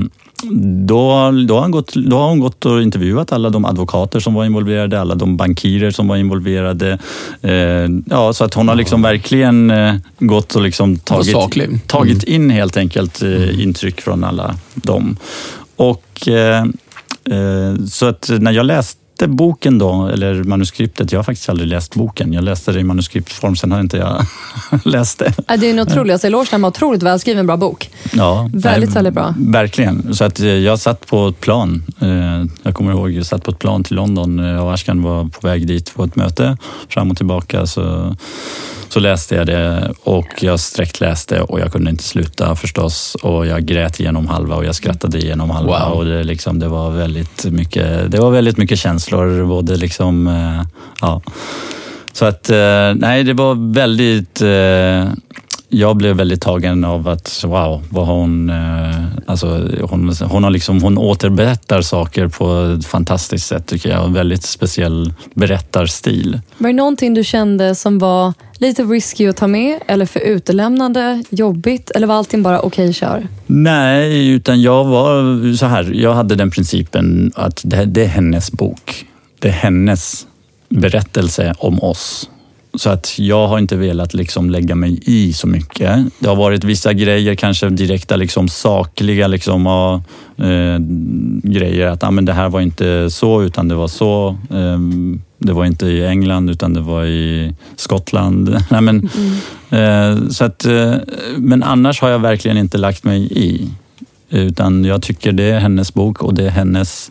Då, då, har han gått, då har hon gått och intervjuat alla de advokater som var involverade, alla de bankirer som var involverade. Eh, ja, så att hon har liksom verkligen eh, gått och liksom tagit, tagit in helt enkelt eh, intryck från alla dem. Och eh, eh, så att när jag läste boken då, eller manuskriptet, jag har faktiskt aldrig läst boken. Jag läste det i manuskriptform, sen har inte jag läst det. Det är en otrolig, alltså eloge när man har otroligt välskriven bra bok. Ja, väldigt, väldigt bra. Verkligen. Så att jag satt på ett plan. Jag kommer ihåg, jag satt på ett plan till London och Ashkan var på väg dit på ett möte. Fram och tillbaka så, så läste jag det och jag sträckt läste och jag kunde inte sluta förstås. Och jag grät igenom halva och jag skrattade igenom halva. Wow. Och det, liksom, det, var väldigt mycket, det var väldigt mycket känslor. Både liksom, ja... Så att, nej, det var väldigt... Jag blev väldigt tagen av att, wow, vad hon... Alltså, hon, hon, har liksom, hon återberättar saker på ett fantastiskt sätt, tycker jag. En väldigt speciell berättarstil. Var det någonting du kände som var lite risky att ta med? Eller för utelämnande, jobbigt? Eller var allting bara okej, kör? Nej, utan jag var så här. Jag hade den principen att det, det är hennes bok. Det är hennes berättelse om oss. Så att jag har inte velat liksom lägga mig i så mycket. Det har varit vissa grejer, kanske direkta liksom sakliga liksom, och, eh, grejer. Att ah, men det här var inte så, utan det var så. Eh, det var inte i England, utan det var i Skottland. Nej, men, mm. eh, så att, eh, men annars har jag verkligen inte lagt mig i. Utan jag tycker det är hennes bok och det är hennes...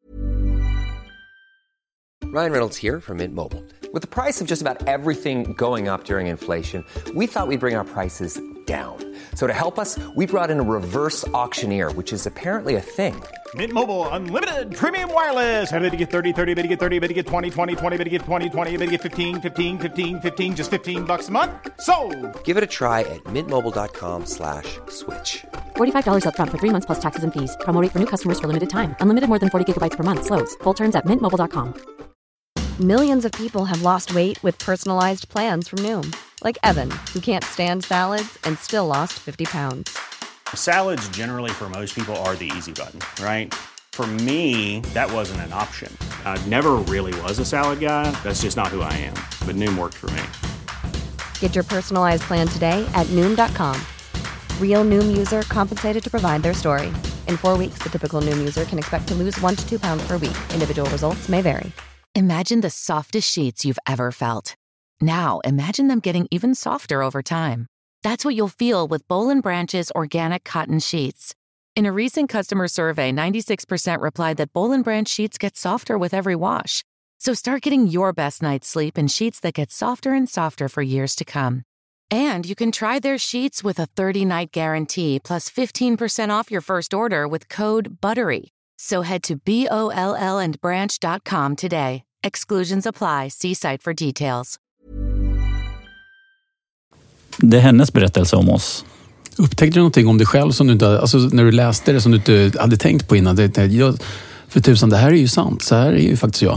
Ryan Reynolds here from Mint Mobile. With the price of just about everything going up during inflation, we thought we'd bring our prices down. So to help us, we brought in a reverse auctioneer, which is apparently a thing. Mint Mobile Unlimited Premium Wireless. How to get thirty, thirty, how to get thirty, how to get twenty, twenty, twenty, how to get twenty, twenty, how to get fifteen, fifteen, fifteen, fifteen, just fifteen bucks a month? Sold! Give it a try at mintmobile.com slash switch. forty-five dollars up front for three months plus taxes and fees. Promo rate for new customers for limited time. Unlimited more than forty gigabytes per month. Slows full terms at mint mobile dot com. Millions of people have lost weight with personalized plans from Noom. Like Evan, who can't stand salads and still lost fifty pounds. Salads generally for most people are the easy button, right? For me, that wasn't an option. I never really was a salad guy. That's just not who I am. But Noom worked for me. Get your personalized plan today at Noom dot com. Real Noom user compensated to provide their story. In four weeks, the typical Noom user can expect to lose one to two pounds per week. Individual results may vary. Imagine the softest sheets you've ever felt. Now, imagine them getting even softer over time. That's what you'll feel with Boll and Branch's organic cotton sheets. In a recent customer survey, ninety-six percent replied that Boll and Branch sheets get softer with every wash. So start getting your best night's sleep in sheets that get softer and softer for years to come. And you can try their sheets with a thirty-night guarantee plus fifteen percent off your first order with code BUTTERY. So head to B O L L and branch dot com today. Exclusions apply. See site for details. Det är hennes berättelse om oss. Upptäckte du någonting om dig själv som du inte, alltså när du läste det som du inte hade tänkt på innan? Det, jag, för tusan, det här är ju sant. Så här är ju faktiskt jag.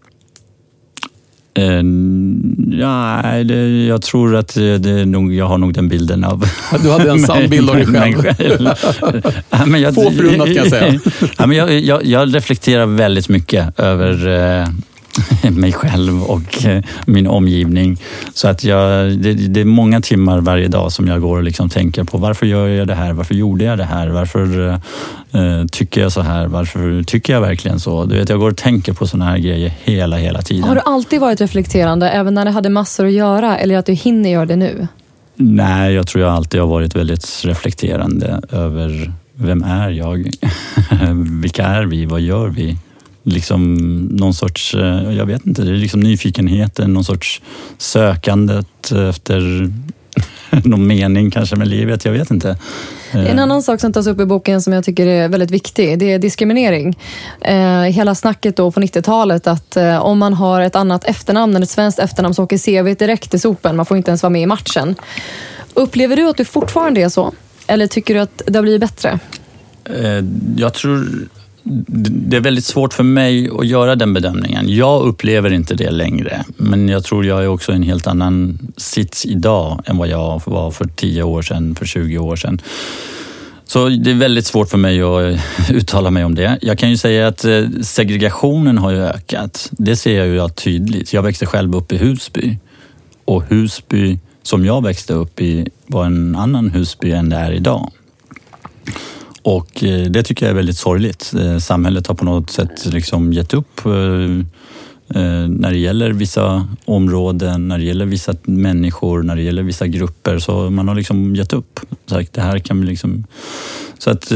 Uh, ja, det, jag tror att det nog, jag har nog den bilden av... Du hade en sann bild av dig själv. själv. ja, men jag, Få förunnat kan jag säga. ja, men jag, jag, jag reflekterar väldigt mycket över uh, mig själv och uh, min omgivning. Så att jag, det, det är många timmar varje dag som jag går och liksom tänker på varför gör jag det här? Varför gjorde jag det här? Varför uh, tycker jag så här? Varför tycker jag verkligen så? Du vet, jag går och tänker på såna här grejer hela, hela tiden. Har du alltid varit reflekterande, även när du hade massor att göra? Eller att du hinner göra det nu? Nej, jag tror jag alltid har varit väldigt reflekterande över vem är jag? Vilka är vi? Vad gör vi? Liksom någon sorts, jag vet inte, det är liksom nyfikenheten, någon sorts sökandet efter någon mening kanske med livet, jag vet inte. En annan sak som tas upp i boken som jag tycker är väldigt viktig, det är diskriminering. Eh, hela snacket då på nittiotalet att eh, om man har ett annat efternamn än ett svenskt efternamn så åker C V direkt i sopen, man får inte ens vara med i matchen. Upplever du att du fortfarande är så? Eller tycker du att det har blivit bättre? Eh, jag tror det är väldigt svårt för mig att göra den bedömningen. Jag upplever inte det längre. Men jag tror jag är också i en helt annan sits idag än vad jag var för tio år sedan, för tjugo år sedan. Så det är väldigt svårt för mig att uttala mig om det. Jag kan ju säga att segregationen har ju ökat. Det ser jag ju tydligt. Jag växte själv upp i Husby. Och Husby som jag växte upp i var en annan Husby än det är idag. Och det tycker jag är väldigt sorgligt. Samhället har på något sätt liksom gett upp Eh, när det gäller vissa områden, när det gäller vissa människor, när det gäller vissa grupper, så man har liksom gett upp. Så det här kan vi liksom... Så att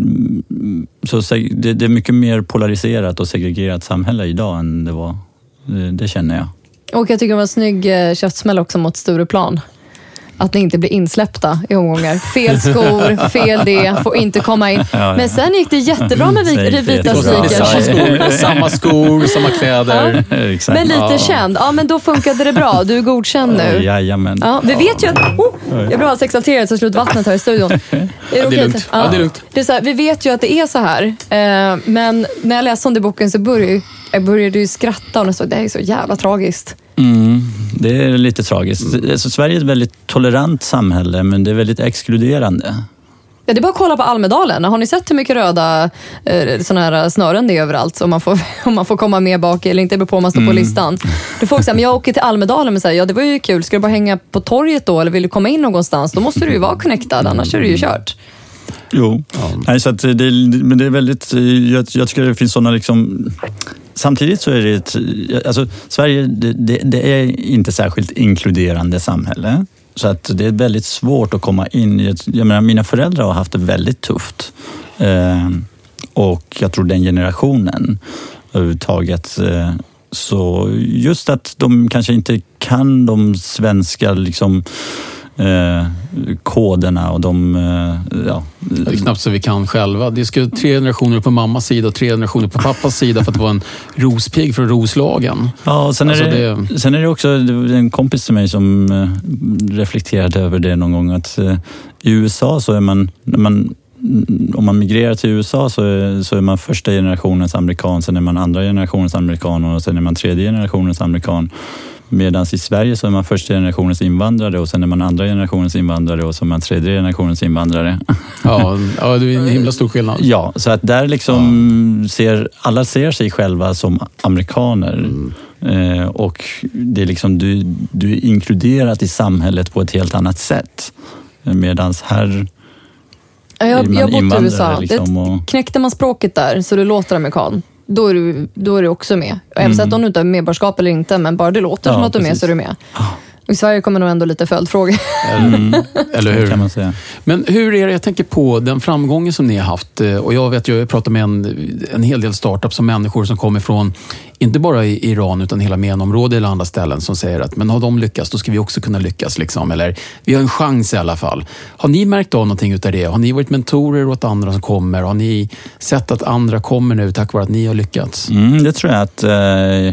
så det, det är mycket mer polariserat och segregerat samhälle idag än det var. Det, det känner jag. Och jag tycker det var en snygg käftsmäll också mot Stureplan. Att ni inte blir insläppta i omgångar. Fel skor, fel det, får inte komma in. Ja, ja. Men sen gick det jättebra med vita, vita sneakers. Samma skor, samma skor, samma kläder. Ja. Men lite ja. känd. Ja, men då funkade det bra. Du är godkänd nu. Jajamän. Ja, vi vet ju att... Oh, jag blir alldeles exalterad så slut vattnet här i studion. Är det, ja, det är lugnt. Ja. Ja, det är lugnt. Det är så här, vi vet ju att det är så här. Eh, men när jag läste om det i boken så började jag började ju skratta och jag såg, det är så jävla tragiskt. Mm, det är lite tragiskt. Mm. Alltså, Sverige är ett väldigt tolerant samhälle, men det är väldigt exkluderande. Ja, det är bara att kolla på Almedalen. Har ni sett hur mycket röda eh, såna här snören det är överallt? Om man får, om man får komma med bak eller inte, beror på om man står mm. på listan. Då folk säger, men jag åker till Almedalen och säger, ja det var ju kul. Ska du bara hänga på torget då? Eller vill du komma in någonstans? Då måste du ju vara connectad, annars är du ju kört. Jo, ja. Nej, så att det, men det är väldigt, jag, jag tycker det finns sådana liksom, samtidigt så är det ett, alltså Sverige, det, det, det är inte särskilt inkluderande samhälle, så att det är väldigt svårt att komma in. Jag, jag menar, mina föräldrar har haft det väldigt tufft eh, och jag tror den generationen överhuvudtaget, eh, så just att de kanske inte kan de svenska liksom Eh, koderna och de... Eh, ja. Det är knappt så vi kan själva. Det ska tre generationer på mammas sida och tre generationer på pappas sida för att det var en rospigg från Roslagen. Ja, och sen, alltså är det, det... sen är det också en kompis till mig som eh, reflekterade över det någon gång, att eh, i U S A så är man... När man om man migrerar till U S A så är, så är man första generationens amerikan, sen är man andra generationens amerikan och sen är man tredje generationens amerikan. Medan i Sverige så är man första generationens invandrare och sen är man andra generationens invandrare och så är man tredje generationens invandrare. Ja, ja, det är en himla stor skillnad. Ja, så att där liksom ja. ser, alla ser sig själva som amerikaner. Mm. Eh, och det är liksom, du, du är inkluderat i samhället på ett helt annat sätt. Medan här... Ja, jag jag har bott i U S A. Liksom och... Knäckte man språket där så du låter amerikan. Då är du, då är du också med. Och jag vet inte om du inte har medborgarskap eller inte, men bara det låter ja, som att du är med så är du med. Och i Sverige kommer nog ändå lite följdfrågor. Mm. Eller hur? Kan man säga. Men hur är det, jag tänker på den framgången som ni har haft, och jag vet, jag pratar med en, en hel del startups och människor som kommer från, inte bara i Iran utan hela menområdet eller andra ställen, som säger att men har de lyckats, då ska vi också kunna lyckas liksom. Eller vi har en chans i alla fall. Har ni märkt av någonting utav det? Har ni varit mentorer åt andra som kommer? Har ni sett att andra kommer nu tack vare att ni har lyckats? Mm, det tror jag att eh...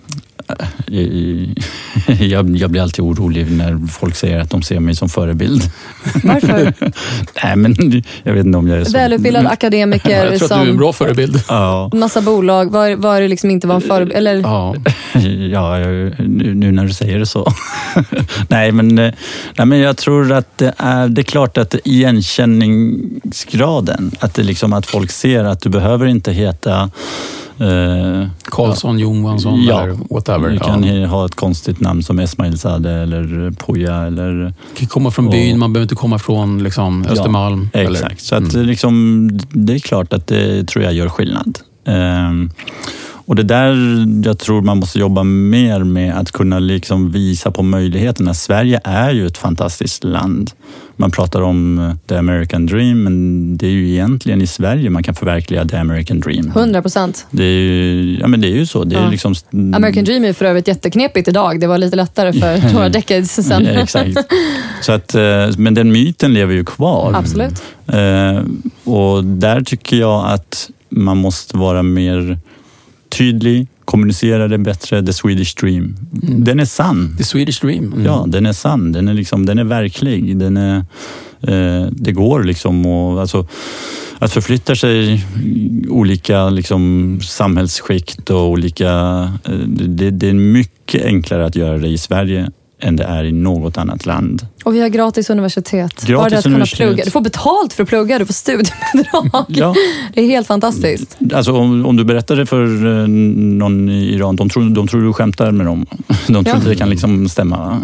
Jag, jag blir alltid orolig när folk säger att de ser mig som förebild. Varför? Nej, men jag vet inte om jag är så... Välutbildad akademiker. Ja, jag tror som att du är en bra förebild. Ja. Massa bolag. Var, var det liksom inte var en förebild? Eller? Ja, ja nu, nu när du säger det så. nej, men, nej, men jag tror att det är, det är klart att igenkänningsgraden, att, det liksom, att folk ser att du behöver inte heta... Uh, Karlsson, ja. Johansson ja. eller whatever. Du kan ja. ha ett konstigt namn som Esmail Zadeh eller Poja eller... Du kan komma från byn, och, man behöver inte komma från liksom, Östermalm. Ja, eller, exakt. Så att, mm. liksom, det är klart att det tror jag gör skillnad. Um, och det där jag tror man måste jobba mer med, att kunna liksom visa på möjligheterna. Sverige är ju ett fantastiskt land. Man pratar om the American dream, men det är ju egentligen i Sverige man kan förverkliga the American dream. hundra procent. Det är ju, ja, men det är ju så. Det är ja. liksom... American dream är för övrigt jätteknepigt idag. Det var lite lättare för några decades sedan. Ja, exakt. Så att, men den myten lever ju kvar. Absolut. Och där tycker jag att man måste vara mer tydlig, kommunicera det bättre, the Swedish dream. Mm. Den är sann. The Swedish dream. Mm. Ja, den är sann. Den är liksom, den är verklig. Den är, eh, det går liksom och, alltså, att förflytta sig i olika liksom, samhällsskikt och olika... Eh, det, det är mycket enklare att göra det i Sverige än det är i något annat land. Och vi har gratis universitet. Gratis Bara det att universitet. Kunna plugga. Du får betalt för att plugga, du får studiebidrag. Ja. Det är helt fantastiskt. Alltså om, om du berättar det för eh, någon i Iran, de tror, de tror du skämtar med dem. De tror Ja. inte det kan liksom stämma.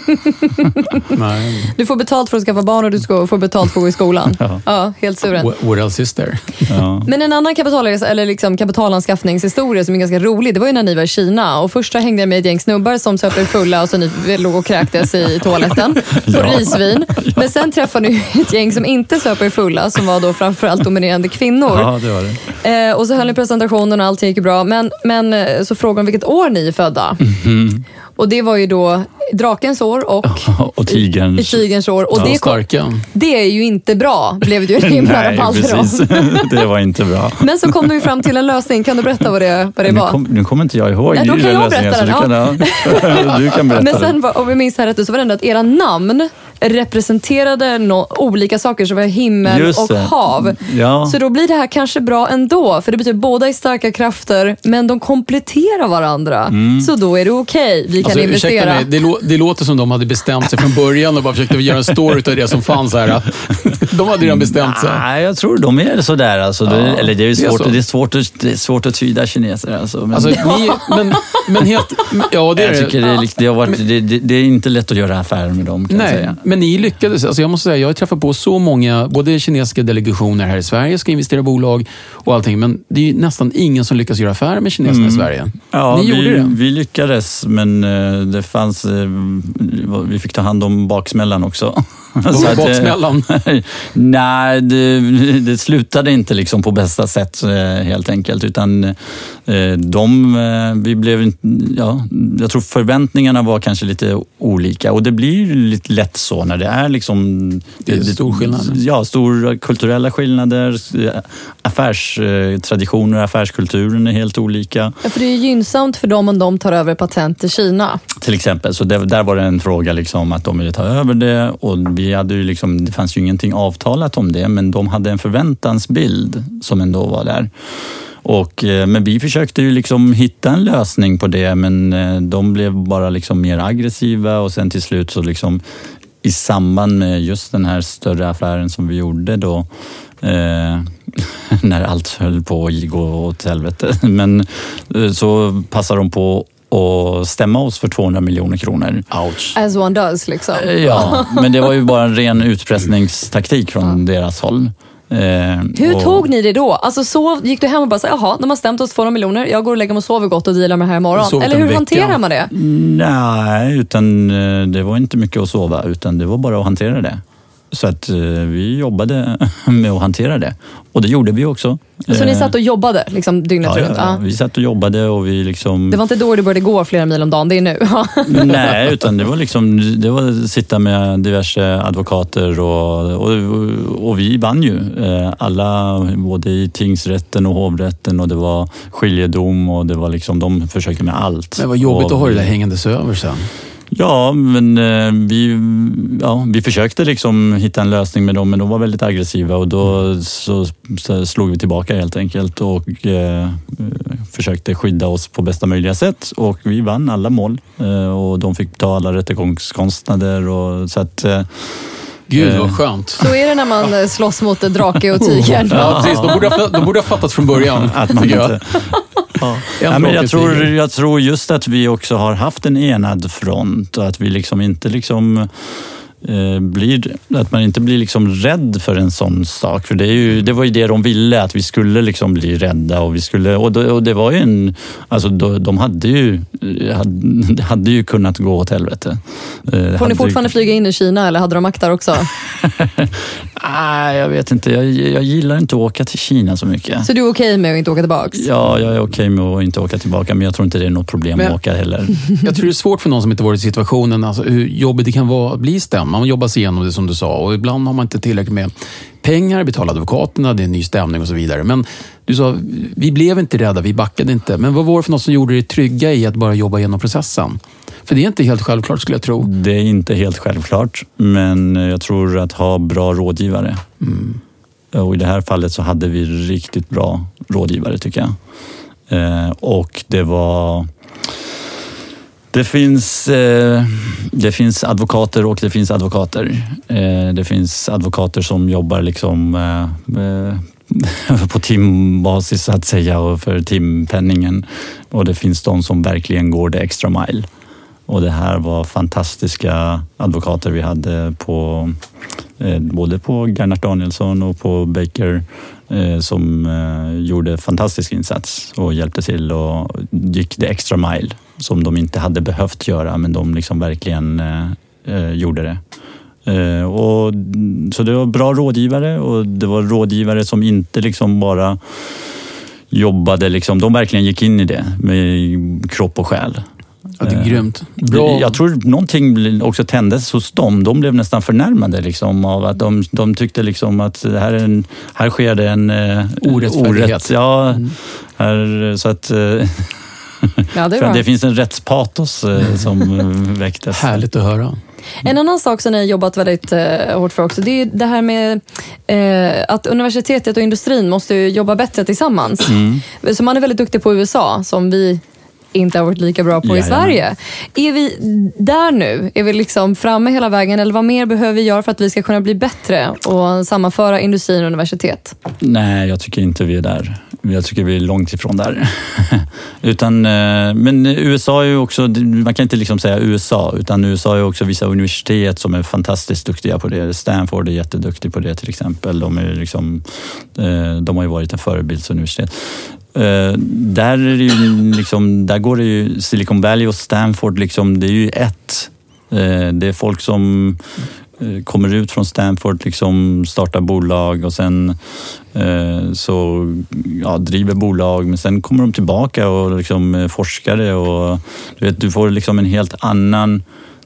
Nej. Du får betalt för att skaffa barn och du ska få betalt för att gå i skolan. Ja, ja helt suveränt. What, what else is there? Ja. Men en annan kapital, eller liksom kapitalanskaffningshistoria som är ganska rolig, det var ju när ni var i Kina. Och första hängde jag med ett gäng snubbar som söper fulla och så ni låg och kräktes i toaletten på Ja. risvin. Men sen träffade ni ett gäng som inte söper fulla, som var då framförallt dominerande kvinnor. Ja, det var det. Eh, och så höll ni presentationen och allt gick bra. Men, men eh, så frågade de vilket år ni är födda. Mm. Och det var ju då drakens år och, och tigerns. i, i tigerns år. Och Ja, det, kom, starka. det är ju inte bra, blev det ju himla Nej, rabalder om. precis. Det var inte bra. Men så kom du ju fram till en lösning. Kan du berätta vad det, vad det Nu, var? kom, nu kommer inte jag ihåg. Nej, då kan den jag lösningen, berätta så den, Du kan, du kan berätta Men den. sen, var- om vi minns här rätt, så var det ändå att era namn representerade no- olika saker, så var himmel Just och det. hav. Ja. Så då blir det här kanske bra ändå, för det betyder båda är starka krafter, men de kompletterar varandra. Mm. Så då är det okej, vi kan Alltså, investera. ursäkta mig, det, lå- det låter som de hade bestämt sig från början och bara försökte göra en story av det som fanns här. De hade redan bestämt sig. Nej, jag tror de är sådär. Alltså, Ja, det, eller det är, ju det är svårt, så. det är svårt, att, det är svårt att tyda kineser. Alltså, men, Alltså, ni, men, men helt... Ja, det är jag tycker det, är, lik- det, har varit, det, det, det är inte lätt att göra affärer med dem, kan jag Nej, säga. men ni lyckades. Alltså jag måste säga, jag har träffat på så många, både kinesiska delegationer här i Sverige ska investera i bolag och allting, men det är ju nästan ingen som lyckas göra affärer med kineserna i Sverige. Ja, Ni vi, gjorde det. vi lyckades, men eh, det fanns, eh, vi fick ta hand om baksmällan också. Vad var Så att, eh, baksmällan? Nej, det, det slutade inte liksom på bästa sätt eh, helt enkelt, utan eh, de, eh, vi blev, inte- ja, jag tror förväntningarna var kanske lite olika, och det blir lite lätt så när det är liksom... Det är stor skillnad. Ja, stora kulturella skillnader, affärstraditioner, affärskulturen är helt olika. Ja, för det är gynnsamt för dem om de tar över patent i Kina. Till exempel, så det, där var det en fråga liksom att de ville ta över det, och vi hade ju liksom, det fanns ju ingenting avtalat om det, men de hade en förväntansbild som ändå var där. Och, eh, men vi försökte ju liksom hitta en lösning på det, men eh, de blev bara liksom mer aggressiva, och sen till slut så liksom i samband med just den här större affären som vi gjorde då, eh, när allt höll på att gå åt helvete, men eh, så passade de på och stämma oss för tvåhundra miljoner kronor. Ouch. As one does liksom. Ja, men det var ju bara en ren utpressningstaktik från deras håll. Eh, Hur och, tog ni det då? Alltså så gick du hem och bara så, jaha, de har stämt oss tvåhundra miljoner, jag går och lägger mig och sover gott och dealar med det här imorgon. Sovit Eller en hur vecka. hanterar man det? Nej, utan eh, det var inte mycket att sova, utan det var bara att hantera det. Så att eh, vi jobbade med att hantera det. Och det gjorde vi också. Så ni Eh, satt och jobbade liksom dygnet ja, runt? ja, Ja. vi satt och jobbade och vi liksom... Det var inte då du började gå flera mil om dagen, det är nu. Nej, utan det var liksom, det var att sitta med diverse advokater och, och, och vi vann ju. Eh, Alla, både i tingsrätten och hovrätten, och det var skiljedom, och det var liksom, de försökte med allt. Men vad jobbigt och, att ha det där hängandes över sen. Ja, men eh, vi, ja, vi försökte liksom hitta en lösning med dem, men de var väldigt aggressiva, och då så, så slog vi tillbaka helt enkelt och eh, försökte skydda oss på bästa möjliga sätt, och vi vann alla mål, eh, och de fick ta alla rättegångskostnader, och så att eh, Gud vad skönt. Så är det när man eh, slåss mot drake och tiger. Ja, precis. De borde ha, de borde ha fattat från början. att man tycker jag. inte... Ja. En Ja, men jag, drake tror, tiger. jag tror just att vi också har haft en enad front, och att vi liksom inte liksom eh, blir, att man inte blir liksom rädd för en sån sak, för det, är ju, det var ju det de ville, att vi skulle liksom bli rädda, och vi skulle, och, då, och det var ju en, alltså då, de hade ju hade, hade ju kunnat gå åt helvete. Eh, Får ni fortfarande flyga in i Kina eller hade de makt där också? Nej, jag vet inte, jag, jag gillar inte att åka till Kina så mycket. Så du är okej med att inte åka tillbaks? Ja, jag är okej med att inte åka tillbaka, men jag tror inte det är något problem Men- att åka heller. Jag tror det är svårt för någon som inte varit i situationen, alltså hur jobbigt det kan vara att bli stämd. Man jobbar sig igenom det som du sa, och ibland har man inte tillräckligt med pengar, betala advokaterna, det är en ny stämning och så vidare. Men du sa, vi blev inte rädda, vi backade inte. Men vad var det för något som gjorde dig trygga i att bara jobba igenom processen? För det är inte helt självklart, skulle jag tro. Det är inte helt självklart, men jag tror att ha bra rådgivare. Mm. Och i det här fallet så hade vi riktigt bra rådgivare, tycker jag. Eh, och det var... Det finns, eh, det finns advokater och det finns advokater. Eh, det finns advokater som jobbar liksom, eh, på timbasis så att säga och för timpenningen. Och det finns de som verkligen går det extra mile. Och det här var fantastiska advokater vi hade på eh, både på Gernert Danielsson och på Baker eh, som eh, gjorde fantastisk insats och hjälpte till och gick det extra mile som de inte hade behövt göra, men de liksom verkligen eh, gjorde det. Eh, och, så det var bra rådgivare och det var rådgivare som inte liksom bara jobbade, liksom, de verkligen gick in i det med kropp och själ. Ja, det är grymt. Bra. Jag tror någonting också tändes hos dem. De blev nästan förnärmade liksom, av att de, de tyckte liksom att det här, är en, här sker det en uh, orätt. Ja, mm. här, så att... Uh, ja, det, för det finns en rättspatos uh, som uh, väcktes. Härligt att höra. En annan sak som ni har jobbat väldigt eh, hårt för också, det är det här med eh, att universitetet och industrin måste jobba bättre tillsammans. Mm. Så man är väldigt duktig på U S A, som vi inte har varit lika bra på i Jajamän. Sverige. Är vi där nu? Är vi liksom framme hela vägen? Eller vad mer behöver vi göra för att vi ska kunna bli bättre och sammanföra industrin och universitet? Nej, jag tycker inte vi är där. Jag tycker vi är långt ifrån där. utan, men U S A är ju också, man kan inte liksom säga U S A, utan U S A är också vissa universitet som är fantastiskt duktiga på det. Stanford är jätteduktig på det till exempel. De, är liksom, de har ju varit en förebildsuniversitet. Uh, där, är det ju liksom, där går det ju Silicon Valley och Stanford liksom, det är ju ett uh, det är folk som uh, kommer ut från Stanford liksom, startar bolag och sen uh, så ja, driver bolag, men sen kommer de tillbaka och liksom, forskare och du vet, du får liksom en helt annan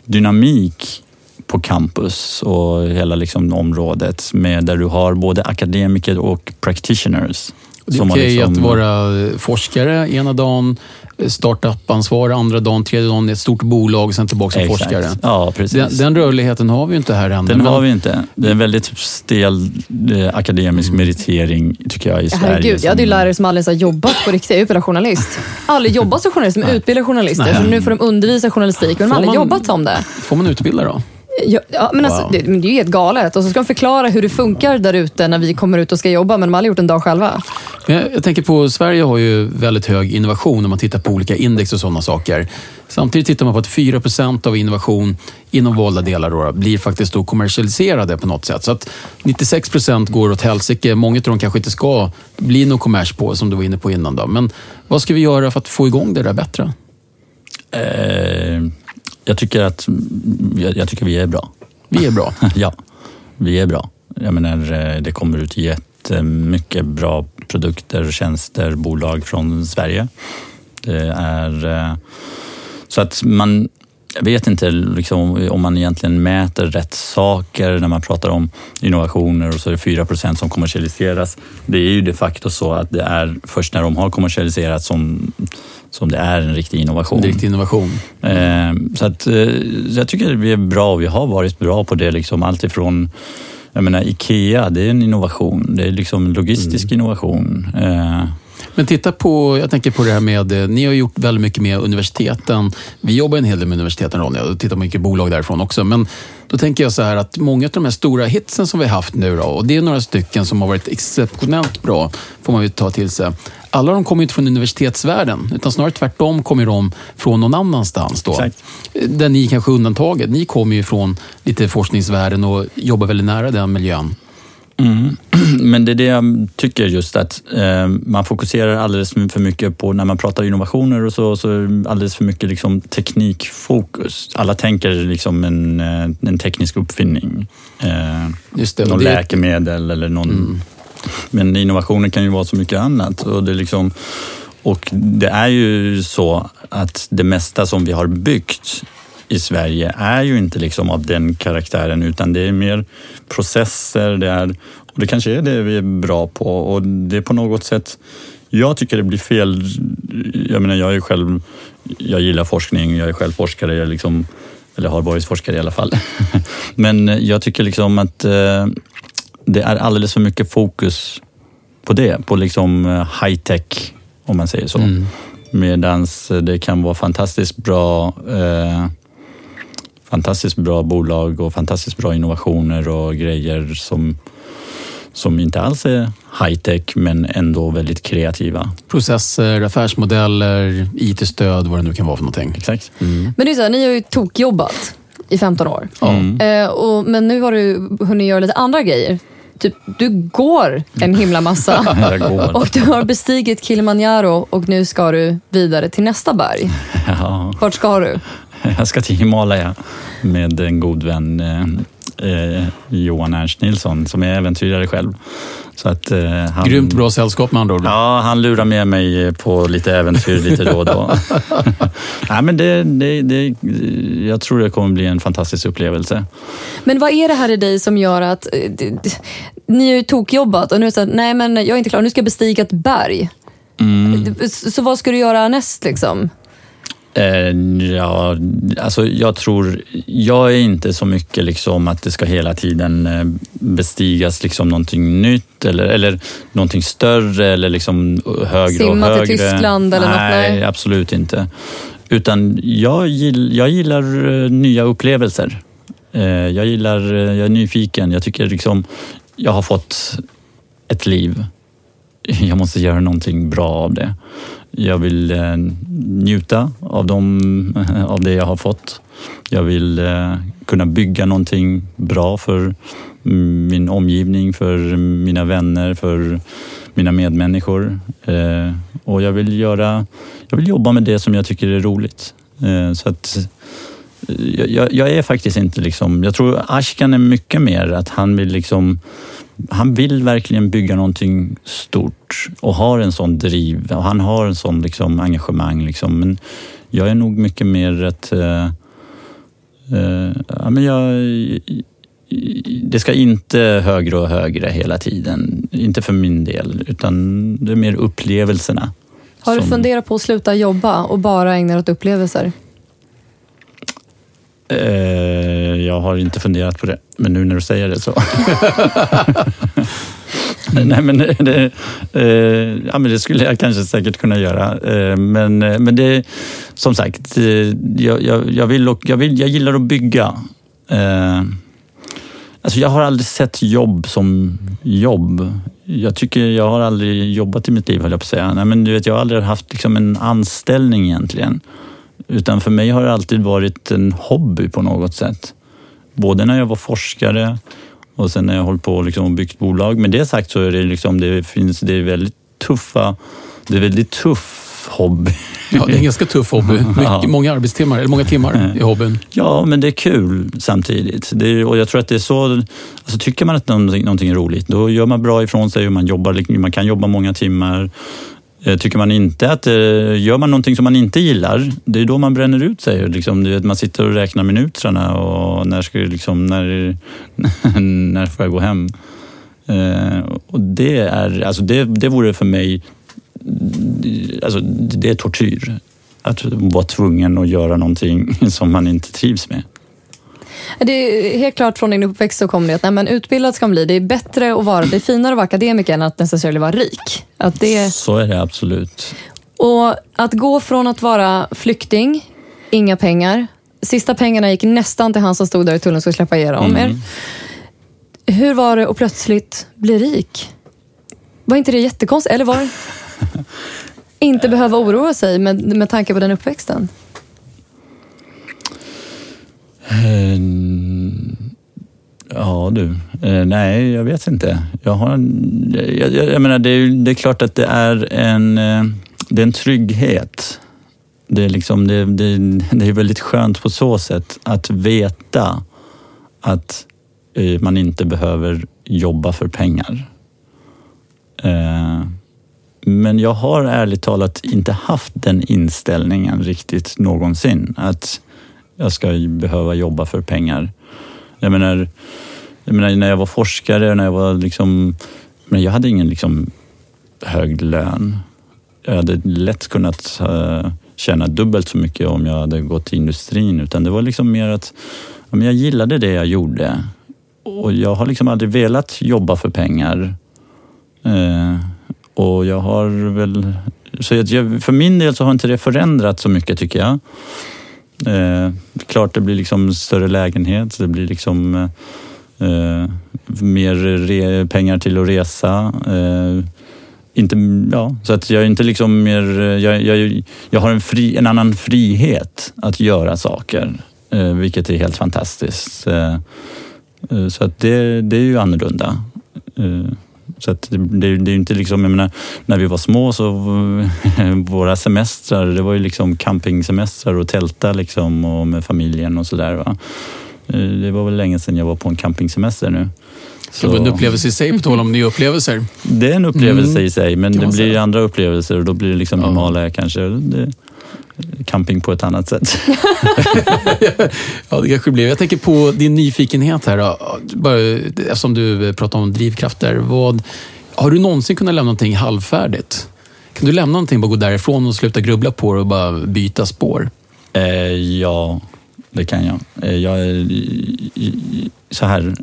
dynamik på campus och hela liksom, området med, där du har både akademiker och practitioners. Det är okej liksom... att vara forskare ena dagen, startup-ansvar andra dagen, tredje dagen ett stort bolag, sen tillbaka som Exakt. forskare. Ja, precis. Den, den rörligheten har vi ju inte här än. Den men... har vi inte. Det är en väldigt stel eh, akademisk mm. meritering tycker jag i Sverige. Herregud, som... jag hade ju lärare som aldrig har jobbat på riktigt. Jag utbildar journalist. Aldrig jobbat som journalist, som utbildar journalister. Så nu får de undervisa journalistik, men de har aldrig man... jobbat som det. Får man utbilda då? Ja, ja, men alltså, wow. det, det är ju helt galet. Och så ska de förklara hur det funkar där ute när vi kommer ut och ska jobba, men de har aldrig gjort en dag själva. Jag, jag tänker på, Sverige har ju väldigt hög innovation om man tittar på olika index och sådana saker. Samtidigt tittar man på att fyra procent av innovation inom valda delar då, blir faktiskt då kommersialiserade på något sätt. Så att nittiosex procent går åt helsike. Många av dem kanske inte ska bli någon kommers på, som du var inne på innan då. Men vad ska vi göra för att få igång det där bättre? Eh... Jag tycker att jag, jag tycker vi är bra. Vi är bra? Ja, vi är bra. Jag menar, det kommer ut jättemycket bra produkter, tjänster, bolag från Sverige. Det är så att man, jag vet inte liksom, om man egentligen mäter rätt saker när man pratar om innovationer och så är det fyra procent som kommersialiseras. Det är ju de facto så att det är först när de har kommersialiserats som som det är en riktig innovation. En riktig innovation. Eh, så att, eh, jag tycker att vi är bra och vi har varit bra på det. Liksom, allt ifrån, jag menar, IKEA, det är en innovation. Det är liksom logistisk mm. innovation. Eh. Men titta på, jag tänker på det här med, ni har gjort väldigt mycket med universiteten. Vi jobbar en hel del med universiteten, Ronja, och tittar på mycket bolag därifrån också. Men då tänker jag så här att många av de här stora hitsen som vi har haft nu då, och det är några stycken som har varit exceptionellt bra, får man ju ta till sig. Alla de kommer inte från universitetsvärlden, utan snarare tvärtom kommer de från någon annanstans då. Exakt. Där ni kanske är undantaget. Ni kommer ju från lite forskningsvärlden och jobbar väldigt nära den miljön. Mm. Men det är det jag tycker just att eh, man fokuserar alldeles för mycket på, när man pratar innovationer och så, så alldeles för mycket liksom teknikfokus. Alla tänker liksom en, en teknisk uppfinning. Eh, just det, någon det... läkemedel eller någon... Mm. Men innovationer kan ju vara så mycket annat. Och det, är liksom, och det är ju så att det mesta som vi har byggt i Sverige är ju inte liksom av den karaktären, utan det är mer processer. Det är, och det kanske är det vi är bra på. Och det är på något sätt, jag tycker det blir fel. Jag menar, jag är själv, jag gillar forskning, jag är själv forskare, jag liksom, eller har varit forskare i alla fall. Men jag tycker liksom att eh, det är alldeles för mycket fokus på det, på liksom high tech, om man säger så. Mm. Medans det kan vara fantastiskt bra eh, fantastiskt bra bolag och fantastiskt bra innovationer och grejer som, som inte alls är high-tech men ändå väldigt kreativa. Processer, affärsmodeller, I T-stöd, vad det nu kan vara för någonting. Exakt. Mm. Men det är så här, ni har ju tokjobbat i femton år. Mm. Eh, och, men nu har du hunnit göra lite andra grejer. Typ, du går en himla massa. Jag går. Och du har bestigit Kilimanjaro och nu ska du vidare till nästa berg. Ja. Vart ska du? Jag ska till Himalaya med en god vän, eh, Johan Ernst Nilsson, som är äventyrare själv. Så att, eh, han, Grymt bra sällskap med andra ord. Ja, han lurar med mig på lite äventyr lite då och då. Nej, men det, det, det, jag tror det kommer bli en fantastisk upplevelse. Men vad är det här i dig som gör att eh, d- d- ni har ju tokjobbat och nu är det så här, nej men jag är inte klar, nu ska jag bestiga ett berg. Mm. Så, så vad ska du göra näst liksom? Eh, ja, alltså jag tror, jag är inte så mycket liksom att det ska hela tiden eh, bestigas liksom någonting nytt eller, eller någonting större eller liksom högre Simma och högre. till Tyskland eller nej, något? Nej, absolut inte. Utan jag, gill, jag gillar eh, nya upplevelser. Eh, jag gillar, eh, jag är nyfiken. Jag tycker liksom, jag har fått ett liv. Jag måste göra någonting bra av det. Jag vill eh, njuta av, dem, av det jag har fått. Jag vill eh, kunna bygga någonting bra för min omgivning, för mina vänner, för mina medmänniskor. Eh, och jag vill, göra, jag vill jobba med det som jag tycker är roligt. Eh, så att, jag, jag är faktiskt inte liksom... Jag tror Ashkan är mycket mer att han vill liksom... Han vill verkligen bygga någonting stort och har en sån driv och han har en sån liksom engagemang liksom. Men jag är nog mycket mer att uh, uh, ja, men jag, det ska inte högre och högre hela tiden, inte för min del, utan det är mer upplevelserna. Har du som... funderat på att sluta jobba och bara ägna dig åt upplevelser? Jag har inte funderat på det, men nu när du säger det så. Nej, men det, ja, men det skulle jag kanske säkert kunna göra. Men, men det, som sagt, jag, jag, jag, vill, jag, vill, jag gillar att bygga. Alltså jag har aldrig sett jobb som jobb. Jag tycker jag har aldrig jobbat i mitt liv, höll jag på att säga. Nej, men du vet, jag har aldrig haft liksom en anställning egentligen. Utan för mig har det alltid varit en hobby på något sätt. Både när jag var forskare och sen när jag hållit på liksom och byggt bolag. Men det sagt så är det liksom, det finns, det är väldigt tuffa, det är väldigt tuff hobby. Ja, det är en ganska tuff hobby. Mycket, ja. Många arbetstimmar, eller många timmar i hobbyn. Ja, men det är kul samtidigt. Det är, och jag tror att det är så, alltså tycker man att någonting, någonting är roligt, då gör man bra ifrån sig och man jobbar, man kan jobba många timmar. Tycker man inte att gör man någonting som man inte gillar, det är då man bränner ut sig. Liksom, man sitter och räknar minuterna och när ska liksom, när, när får jag gå hem? Och det är, alltså det, det vore för mig, alltså det är tortyr. Att vara tvungen att göra någonting som man inte trivs med. Det är helt klart från din uppväxt så kommer det att nej, men utbildad ska man bli. Det är bättre att vara, det är finare att vara akademiker än att necessarily vara rik. Att det... Så är det absolut. Och att gå från att vara flykting, inga pengar. Sista pengarna gick nästan till han som stod där i tullen och skulle släppa igenom mm. er. Hur var det att plötsligt bli rik? Var inte det jättekonstigt? Eller var det inte behöva oroa sig med, med tanke på den uppväxten? Ja du, nej jag vet inte. Jag har en, jag, jag menar det är, det är klart att det är en, det är en trygghet. Det är liksom det, det, det är väldigt skönt på så sätt att veta att man inte behöver jobba för pengar. Men jag har ärligt talat inte haft den inställningen riktigt någonsin att jag ska behöva jobba för pengar. Jag menar, jag menar när jag var forskare, när jag var liksom, men jag hade ingen liksom hög lön. Jag hade lätt kunnat uh, tjäna dubbelt så mycket om jag hade gått till industrin, utan det var liksom mer att ja, men jag gillade det jag gjorde. Och jag har liksom aldrig velat jobba för pengar. Uh, Och jag har väl... Så jag, för min del så har inte det förändrat så mycket, tycker jag. Eh, klart det blir liksom större lägenhet, det blir liksom eh, mer re, pengar till att resa. Eh, inte, ja, så att jag är inte liksom mer... Jag, jag, jag har en, fri, en annan frihet att göra saker, eh, vilket är helt fantastiskt. Eh, eh, så att det, det är ju annorlunda. Eh, Så att det, det, det är ju inte liksom, jag menar, när vi var små så våra semestrar, det var ju liksom campingsemestrar och tälta liksom och med familjen och sådär, va. Det var väl länge sedan jag var på en campingsemester nu. Så... Det var en upplevelse i sig, på tal om nya upplevelser. Det är en upplevelse mm. i sig, men det blir säga. andra upplevelser och då blir det liksom ja. Himalaya kanske. Det, camping på ett annat sätt. Ja, det kanske blir. Jag tänker på din nyfikenhet här då. Bara, eftersom du pratar om drivkrafter. Vad, har du någonsin kunnat lämna någonting halvfärdigt? Kan du lämna någonting, bara gå därifrån och sluta grubbla på det och bara byta spår? Eh, ja, det kan jag. Eh, jag är så här...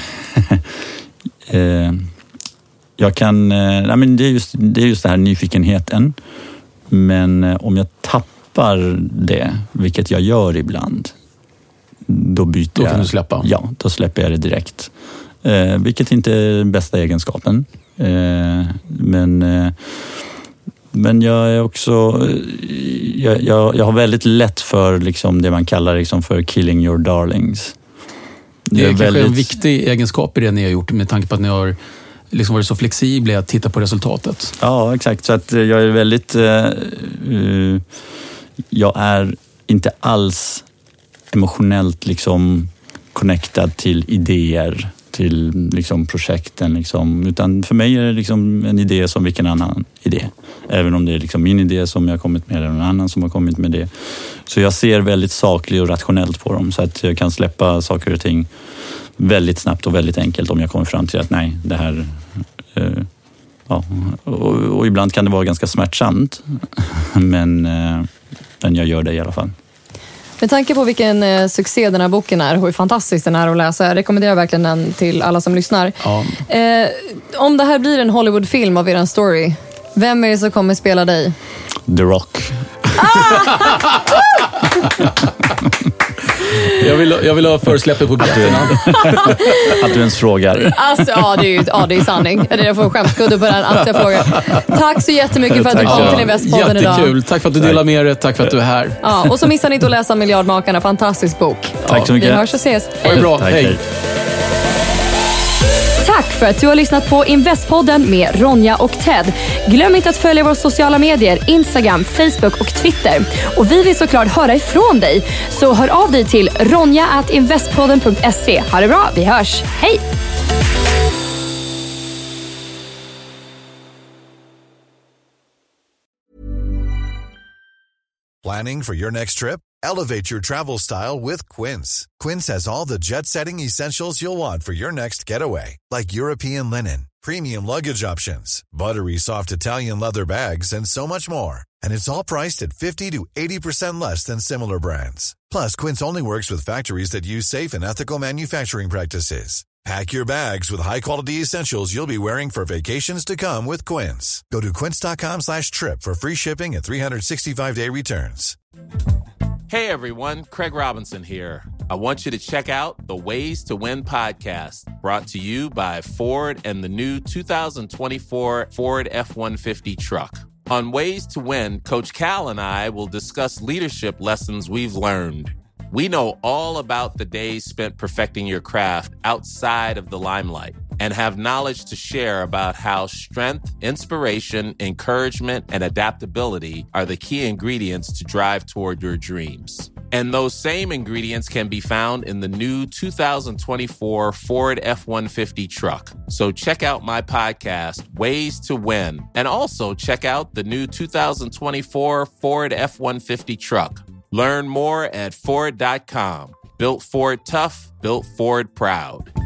eh, jag kan... Eh, nej, men det är just det är just det här nyfikenheten. Men eh, om jag tappar det, vilket jag gör ibland, då byter jag. Då kan du släppa? Ja, då släpper jag det direkt. Eh, vilket inte är den bästa egenskapen. Eh, men eh, men jag är också... Jag, jag, jag har väldigt lätt för liksom det man kallar liksom för killing your darlings. Det är, det är kanske väldigt... en viktig egenskap i det ni har gjort, med tanke på att ni har liksom varit så flexibla att titta på resultatet. Ja, exakt. Så att jag är väldigt... Uh, uh, jag är inte alls emotionellt liksom connectad till idéer, till liksom projekten. Liksom. Utan för mig är det liksom en idé som vilken annan idé. Även om det är liksom min idé som jag har kommit med eller någon annan som har kommit med det. Så jag ser väldigt sakligt och rationellt på dem, så att jag kan släppa saker och ting väldigt snabbt och väldigt enkelt om jag kommer fram till att nej, det här... Uh, ja. och, och ibland kan det vara ganska smärtsamt, men, uh, men jag gör det i alla fall. Med tanke på vilken eh, succé den här boken är och hur fantastisk den är att läsa, jag rekommenderar verkligen den till alla som lyssnar. Ja. Eh, om det här blir en Hollywood-film av er story, vem är det som kommer spela dig? The Rock. jag, vill, jag vill ha försläppet på biljetterna. Att du ens frågar. Alltså, ja, det är ju ja, det är sanning. Jag får skämskudde på den att jag frågar. Tack så jättemycket för att du kom till Investpodden idag. Jättekul. Tack för att du delar med dig. Tack för att du är här. Ja, och så missar ni inte att läsa Miljardmakarna. Fantastisk bok. Tack så mycket. Vi hörs och ses. Ha det bra. Tack, hej. hej. Tack för att du har lyssnat på Investpodden med Ronja och Ted. Glöm inte att följa våra sociala medier, Instagram, Facebook och Twitter. Och vi vill såklart höra ifrån dig. Så hör av dig till ronja at investpodden punkt se. Ha det bra, vi hörs. Hej! Planning for your next trip? Elevate your travel style with Quince. Quince has all the jet-setting essentials you'll want for your next getaway, like European linen, premium luggage options, buttery soft Italian leather bags, and so much more. And it's all priced at fifty to eighty percent less than similar brands. Plus, Quince only works with factories that use safe and ethical manufacturing practices. Pack your bags with high-quality essentials you'll be wearing for vacations to come with Quince. Go to quince.com slash trip for free shipping and three sixty-five day returns. Hey everyone, Craig Robinson here. I want you to check out the Ways to Win podcast, brought to you by Ford and the new two thousand twenty-four Ford F one fifty truck. On Ways to Win, Coach Cal and I will discuss leadership lessons we've learned. We know all about the days spent perfecting your craft outside of the limelight and have knowledge to share about how strength, inspiration, encouragement, and adaptability are the key ingredients to drive toward your dreams. And those same ingredients can be found in the new two thousand twenty-four Ford F one fifty truck. So check out my podcast, Ways to Win, and also check out the new two thousand twenty-four Ford F one fifty truck. Learn more at Ford dot com. Built Ford tough, built Ford proud.